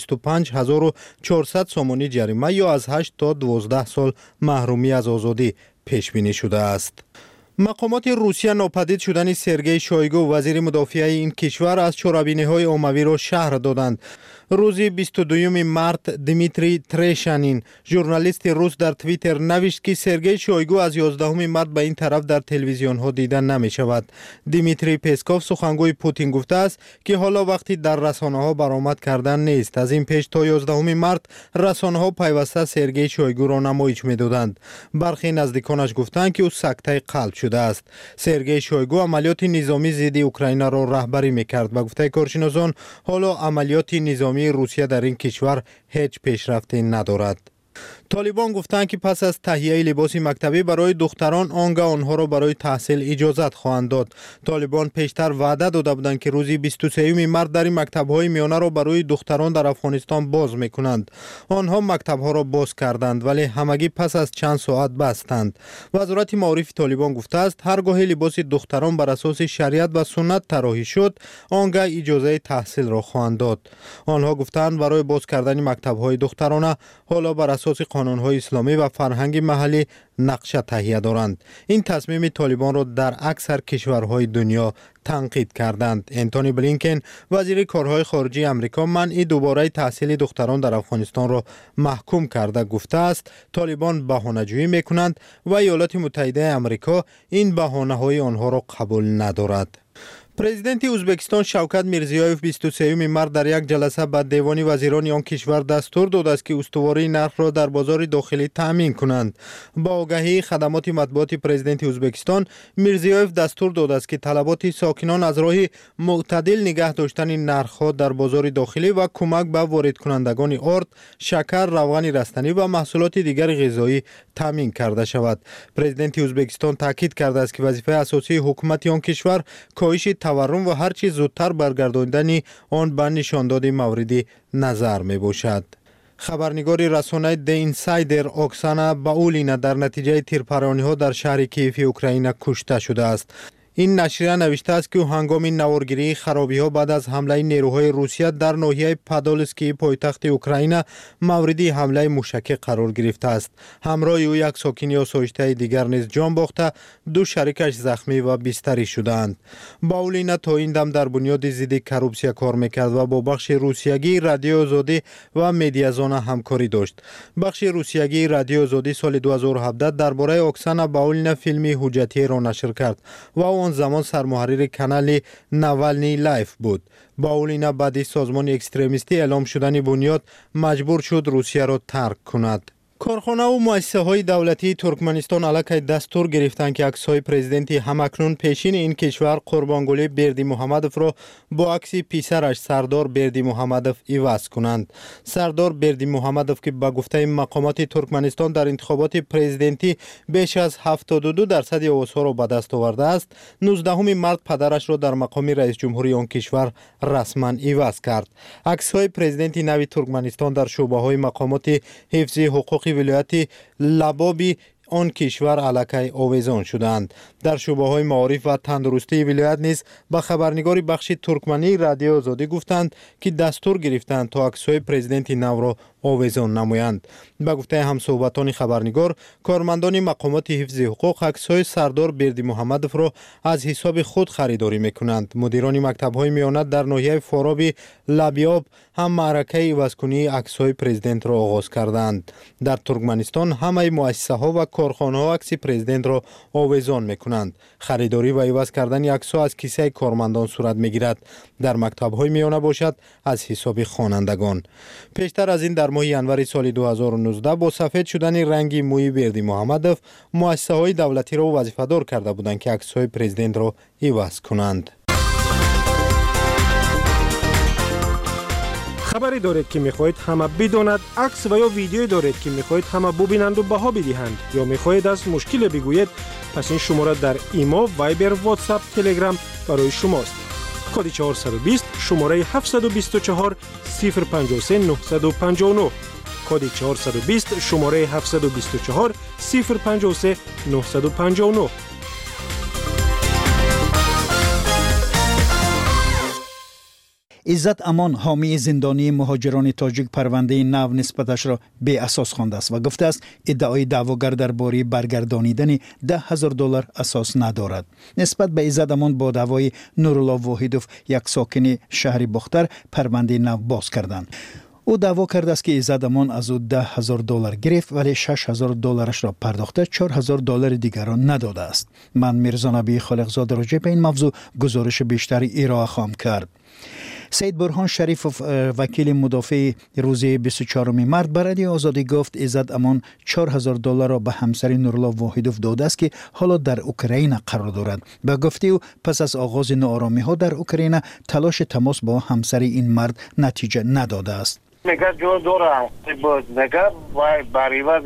125,400 سامانی جریمه یا از 8 تا 12 سال محرومی از آزادی پیش بینی شده است. مقامات روسیه ناپدید شدن سرگئی شویگو وزیر مدافع این کشور از چرابینی‌های عمومی را شرح دادند. روز 22 مارس دیمیتری تریشانین ژورنالیست روس در توییتر نوشت که سرگئی شویگو از 11 مارس به این طرف در تلویزیون ها دیده نمی شود. دیمیتری پسکوف سخنگوی پوتین گفته است که حالا وقتی در رسانه ها برآمد کردن نیست. از این پیش تا 11 مارس رسانه ها پیوسته سرگئی شویگو را نمایش میدادند. برخی نزدیکانش گفتند که او سکته قلب شده است. سرگئی شویگو عملیات نظامی ضد اوکراین را رهبری میکرد و گفته کارشناسان حالا عملیات نظامی روسیه در این کشور هیچ پیشرفتی ندارد. طالبان گفتند که پس از تهیه لباس مکتبی برای دختران آنگاه آنها را برای تحصیل اجازت خواهند داد. طالبان پیشتر وعده داده بودند که روز 23 مارس در مکتب‌های میانه را برای دختران در افغانستان باز می‌کنند. آنها مکتب‌ها را باز کردند ولی همگی پس از چند ساعت بستند. وزارت معارف طالبان گفته است هرگاه لباس دختران بر اساس شریعت و سنت طراحی شد آنگاه اجازه تحصیل را خواهند داد. آنها گفتند برای باز کردن مکتب‌های دخترانه حالا بر اساس قانون‌های اسلامی و فرهنگ محلی نقشه تهیه دارند. این تصمیم طالبان را در اکثر کشورهای دنیا تنقید کردند. انتونی بلینکن وزیر کارهای خارجه آمریکا منع دوباره تحصیل دختران در افغانستان را محکوم کرده گفته است طالبان بهانه‌جویی می‌کنند و ایالات متحده آمریکا این بهانه‌های آنها را قبول ندارد. پرزیدنت ازبکستان شوکت میرزیایف 23 مارس در یک جلسه به دیوان وزیران آن کشور دستور داده است که استواری نرخ را در بازار داخلی تامین کنند. با آگاهی خدمات مطبوعات پرزیدنت ازبکستان میرزیایف دستور داده است که طلبات ساکنان از راه معتدل نگه داشتن نرخ‌ها در بازار داخلی و کمک به وارد کنندگان آرد، شکر، روغن رستنی و محصولات دیگر غذایی تامین کرده شود. پرزیدنت ازبکستان تاکید کرده است که وظیفه اساسی حکومت آن کشور کاهش تورم و هر چیز زودتر برگرداندن آن به نشانداد موردی نظر می باشد. خبرنگار رسانه دی اینسایدر اوکسانا باولینا در نتیجه تیرپرانی در شهر کیف اوکراین کشته شده است. این نشریه نوشته است که هنگام نوارگیری خرابی ها بعد از حمله نیروهای روسیه در ناحیه پادولسکی پایتخت اوکراین مورد حمله موشکی قرار گرفته است. همراه او یک ساکن آسایشته دیگر نیز جان باخته، دو شریکش زخمی و بستری شدند. باولینا تا این دم در بنیاد ضد کروپسیا کار میکرد و با بخش روسیگی رادیو آزادی و مدیازونا همکاری داشت. بخش روسیگی رادیو آزادی سال 2017 درباره اوکسانا باولینا فیلمی حجتی را نشر کرد و آن زمان سرمحرر کانال ناوالنی لایف بود. باولینا بعد از سازمان اکستریمیستی اعلام شدن بنیاد مجبور شد روسیه را ترک کند. کارخانه و مؤسسه‌های دولتی ترکمنستان علیه دستور گرفتند که عکس‌های پرزیدنت همکنون پیشین این کشور قربانگلی بردی محمدوف را با عکس پسرش سردار بردی محمدوف عوض کنند. سردار بردی محمدوف که به گفته مقامات ترکمنستان در انتخابات پرزیدنتی بیش از 72% آوازها را به دست آورده است، 19 مارس پدرش را در مقام رئیس جمهوری آن کشور رسما عوض کرد. عکس‌های پرزیدنت نو ترکمنستان در شعبه‌های مقامات حفظ حقوق ولایت لبابی آن کشور علیه آویزان شدند. در شعبه‌های معارف و تندرستی ولایت نیز به خبرنگار بخش ترکمنی رادیو آزادی گفتند که دستور گرفتند تا عکس‌های پرزیدنت نو را آویزان نمایند. به گفته همصحبتان خبرنگار، کارمندان مقامات حفظ حقوق عکس‌های سردار بردی محمدوف را از حساب خود خریداری می‌کنند. مدیران مکتب‌های میانه در ناحیه فارابی لبیاب هم معرکه عوض‌کنی عکس‌های پرزیدنت را آغاز کردند. در ترکمنستان همه مؤسسه‌ها و کارخانه‌ها عکس پرزیدنت را آویزان می‌کنند. خریداری و عوض کردن عکس‌ها از کیسه کارمندان صورت می‌گیرد. در مکتب‌های میانه باشد از حساب خوانندگان. پیشتر از این در ماه ینور سال 2019 با سفید شدن رنگ موی بردی محمدوف مؤسسه‌های دولتی را وظیفه‌دار کرده بودند که عکس‌های پرزیدنت را عوض کنند. خبری دارید که می‌خواهید همه بداند، عکس و یا ویدیویی دارید که می‌خواهید همه ببینند و بها بدهند، یا می‌خواهید از مشکل بگویید، پس این شماره در ایما، وایبر، واتساپ، تلگرام برای شماست. کد 420 شماره 724 053 959. کد 420 شماره 724 053 959. عزت امان حامی زندانی مهاجران تاجیک پرونده نو نسبتش را بی اساس خوانده است و گفته است ادعای دعواگر درباره برگردانیدن $10,000 اساس ندارد. نسبت به عزت امان با دعوای نورالله واحدوف یک ساکن شهر باختر پرونده نو باز کردند. او دعوا کرده است که عزت امان از او $10,000 گرفت ولی $6,000 را پرداخته، $4,000 دیگر را نداده است. من میرزا نبی خالقزاده راجع به این موضوع گزارش بیشتری ارائه خواهم کرد. سید برهان شریف وکیل مدافع روز 24 مارس برای آزادی گفت عزت امان $4,000 را به همسر نورالله واحدوف داده است که حالا در اوکراین قرار دارد. به گفته او پس از آغاز ناآرامی ها در اوکراین تلاش تماس با همسر این مرد نتیجه نداده است. میگه جو داره بود میگه وای باریواز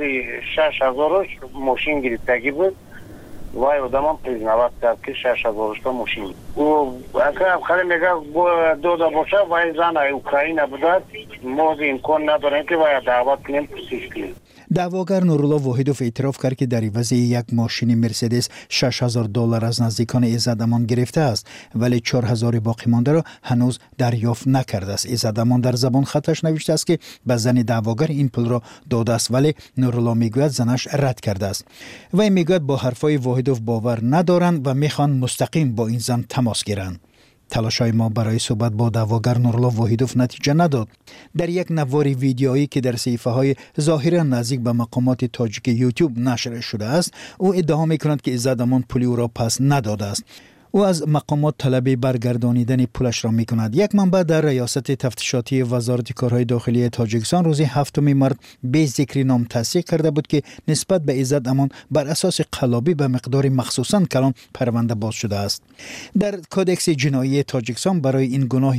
6,000 ماشین گرفتگی بود وای آدمم признавать کرد که 6,000 ماشین او اگر خیلی میگه داده باشه وای زن اوکراین بوده ما امکان نداریم که وای دعوت کنیم پرسش کنیم. دعواگر نورالله واحدوف اعتراف کرد که در عوض یک ماشین مرسدس $6,000 از نزدیکان عزت امان گرفته است ولی 4,000 باقی مانده را هنوز دریافت نکرده است. عزت امان در زبان خطش نوشته است که به زن دعواگر این پول را داده است ولی نورالله میگوید زنش رد کرده است. وی میگوید با حرفای واحدوف باور ندارند و میخوان مستقیم با این زن تماس گیرند. تلاش‌های ما برای صحبت با دعواگر نورالله واحدوف نتیجه نداد. در یک نوار ویدیویی که در صفحه‌های ظاهرا نزدیک به مقامات تاجیک یوتیوب نشر شده است، او ادعا می‌کند که عزت امان پول او را پس نداده است. او از مقامات طلب برگردانیدن پولش را می‌کند. یک منبع در ریاست تفتیشاتی وزارت کارهای داخلی تاجیکستان روز 7 مارس به ذکر نام تصدیق کرده بود که نسبت به عزت امان بر اساس قلابی به مقدار مخصوصاً کلان پرونده باز شده است. در کدکس جنایی تاجیکستان برای این گناه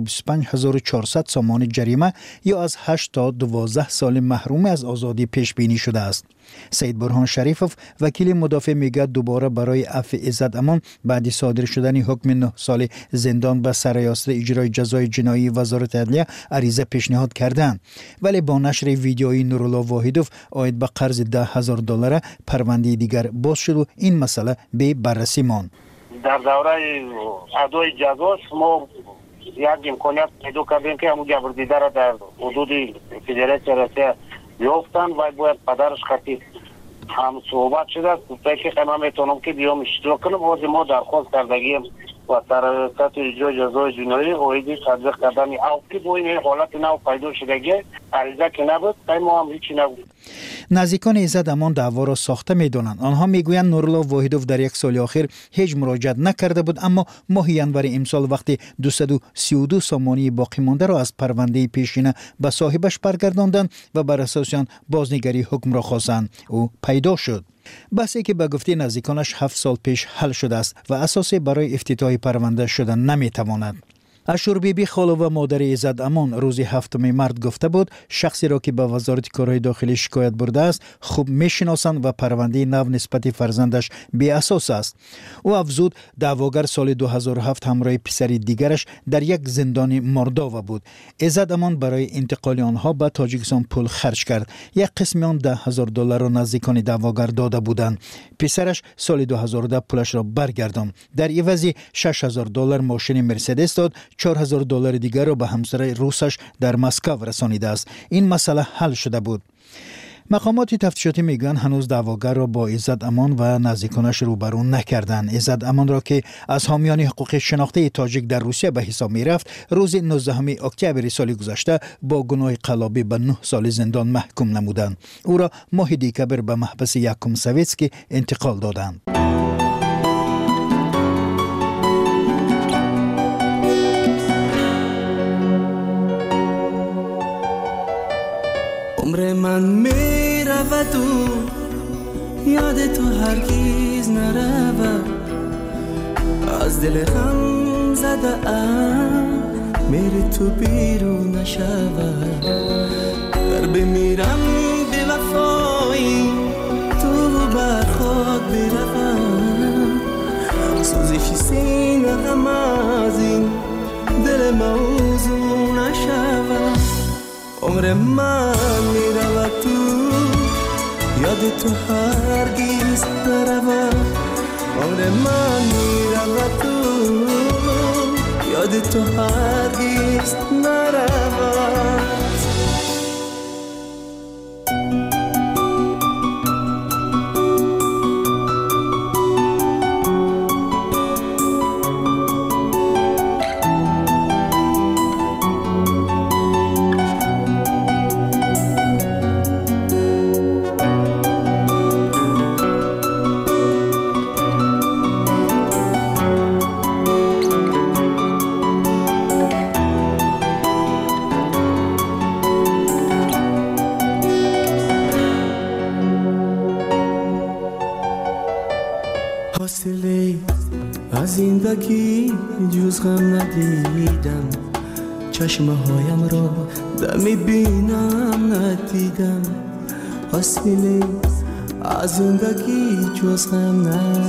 125,400 سامان جریمه یا از 8 تا 12 سال محرومی از آزادی پیش بینی شده است. سید برهان شریفوف وکیل مدافع میگه دوباره برای عفو عزت امان بعد صادر شدن حکم 9 سال زندان به سرریاست اجرای جزای جنایی وزارت عدلیه عریضه پیشنهاد کردند ولی با نشر ویدیویی نورالله واحدوف عاید به قرض $10,000 پرونده دیگر باز شد و این مسئله به بررسی ماند. در دوره ادای جزاش ما یک امکانیت پیدا کردیم که همون جبردیده را در حدود فدراسیون روسیه یافتن و باید پدرش خطی هم صحبت شده گفته که من میتونم که بیام اشتراک کنم و ما درخواست کردگیم و سراسط اجرای جزای جنایی اویدی تطبیق کردن اوکی با این حالت نو پیدا شدگی عریضه که نبود ما هم هیچی نبود. نزدیکان ایزد امان دعوا را ساخته می‌دانند. آنها میگویند نورالله واحدوف در یک سال اخیر هیچ مراجعت نکرده بود، اما ماه ینور امسال وقتی 232 سامانی باقی مانده را از پرونده پیشینه به صاحبش برگرداندند و بر اساس آن بازنگری حکم را خواستند، او پیدا شد. بحثی که به گفته نزدیکانش 7 سال پیش حل شده است و اساسی برای افتتاح پرونده شدن نمیتواند. اشور بیبی خاله و مادر ایزد امان روز 7 مارس گفته بود شخصی را که به وزارت کارهای داخلی شکایت برده است خوب میشناسند و پرونده نو نسبت فرزندش بی اساس است. او افزود دعواگر سال 2007 همراه پسری دیگرش در یک زندان مرداوا بود. ایزد امان برای انتقال آنها به تاجیکستان پول خرج کرد. یک قسم آن $10,000 را نزدیکان دعواگر داده بودند. پسرش سال 2010 پولش را برگرداند. در عوضی $6,000 ماشین مرسدس داد. $4,000 دیگر را به همسر روسش در مسکو رسانیده است. این مسئله حل شده بود. مقامات تفتیشاتی میگن هنوز دعواگر را با ایزد امان و نزدیکانش روبرو نکردند. ایزد امان را که از حامیان حقوق شناخته تاجیک در روسیه به حساب میرفت، روز 19 اکتبر سال گذشته با گناه قلابی به 9 سال زندان محکوم نمودند. او را ماه دکبر به محبس یکم سویتسکی انتقال دادند. عمر من می رود و یاد تو هرگیز نرود، از دل غم زده ام میری تو بیرون نشود. در بمیرم به وفایی تو بر خود بروم، سوزش سینه غم از این دل موضوع نشود. عمر من میرود تو یاد تو هرگیز نرود. عمر من میرود تو یاد تو هرگیز نرود. حاصله از زندگی جز غم ندیدم، چشمه هایم را دمی بینم ندیدم. حاصله از زندگی جز غم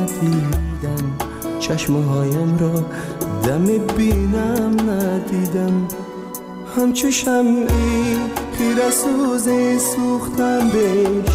ندیدم، چشمه هایم را دمی بینم ندیدم. همچو شمعی خیره سوزی سوختم بهش،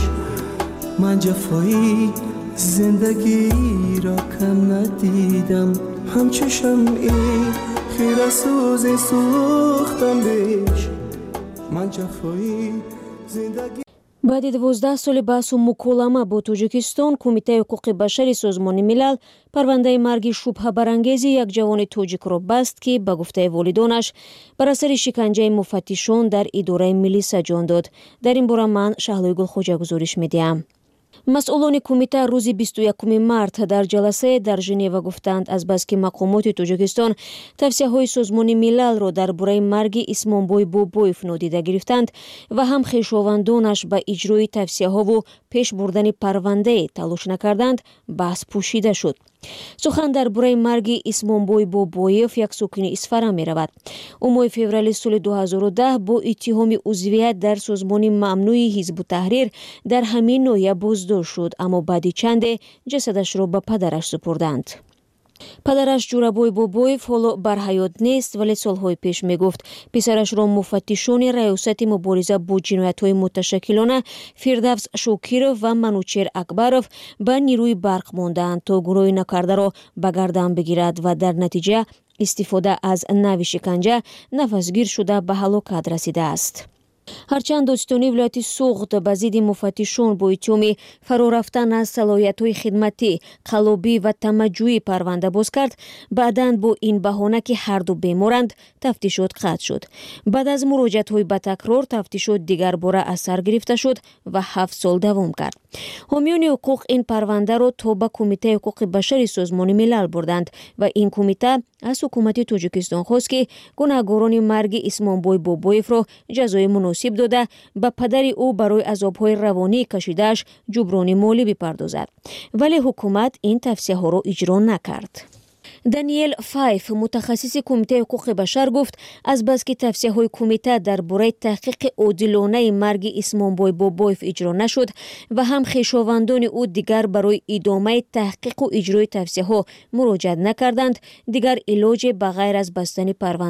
من جفایی زندگی را کم ندیدم. همچو شمعی خیره سوزی سوختم بهش، من جفایی زندگی. баъди 12 соли баҳсу муколама бо Тоҷикистон, Кумитаи ҳуқуқи башари Созмони милал парвандаи марги шубҳабарангези як ҷавони тоҷикро баст, ки ба гуфтаи волидонаш бар асари шиканҷаи муфаттишон дар идораи миллӣ саҷон дод. дар ин бора ман Шаҳлои Гулхоҷа гузориш медиҳам. масъулони кумита рӯзи 21 март дар ҷаласае дар Женева гуфтанд азбаски мақомоти Тоҷикистон тавсияҳои Созмони милалро дар бораи марги Исмонбой Бобоев нодида гирифтанд ва ҳам хешовандонаш ба иҷрои тавсияҳову пеш бурдани парвандае талош накарданд, баҳс пӯшида шуд. сухан дар бораи марги Исмонбой Бобоев, як сокини Исфара меравад. ӯ моҳи феврали соли 2010 бо иттиҳоми узвият дар созмони мамнӯи Ҳизбу Таҳрир дар ҳамин ноҳия боздошт шуд, аммо баъди чанде ҷасадашро ба падараш супурданд. падараш Ҷурабой Бобоев ҳоло бар ҳаёт нест, вале солҳои пеш мегуфт писарашро муфаттишони раёсати мубориза бо ҷиноятҳои муташаккилона Фирдавс Шокиров ва Манучер Акбаров ба нирӯи барқ мондаанд, то гуноҳи накардаро ба гардан бигирад ва дар натиҷа истифода аз нави шиканҷа нафасгир шуда ба ҳалокат расидааст. ҳарчанд додистони вилояти суғд ба зидди муфаттишон бо иттиҳоми фаро рафтан аз салоҳиятҳои хидматӣ, қаллобӣ ва тамаҷҷӯӣ парванда боз кард, баъдан бо ин баҳона ки ҳарду беморанд, тафтишот қатъ шуд. Баъд аз муроҷиатҳои батакрор, тафтишот дигар бора аз сар гирифта шуд ва 7 сол давом кард. ҳомиёни ҳуқуқ ин парвандаро то ба Кумитаи ҳуқуқи башари Созмони милал бурданд ва ин кумита аз ҳукумати Тоҷикистон хост ки гунаҳгорони марги Исмонбой Бобоевро ҷазои муносиб дода, ба падари ӯ барои азобҳои равонӣ кашидааш ҷуброни молӣ бипардозад. Вале ҳукумат ин тавсияҳоро иҷро накард. Даниэл Файф, мутахассиси Кумитаи ҳуқуқи башар, гуфт азбаски тавсияҳои кумита дар бораи таҳқиқи одилонаи марги Исмонбой Бобоев иҷро нашуд ва ҳам хешовандони ӯ дигар барои идомаи таҳқиқу иҷрои тавсияҳо муроҷиат накарданд, дигар илоҷе ба ғайр аз бастани парванда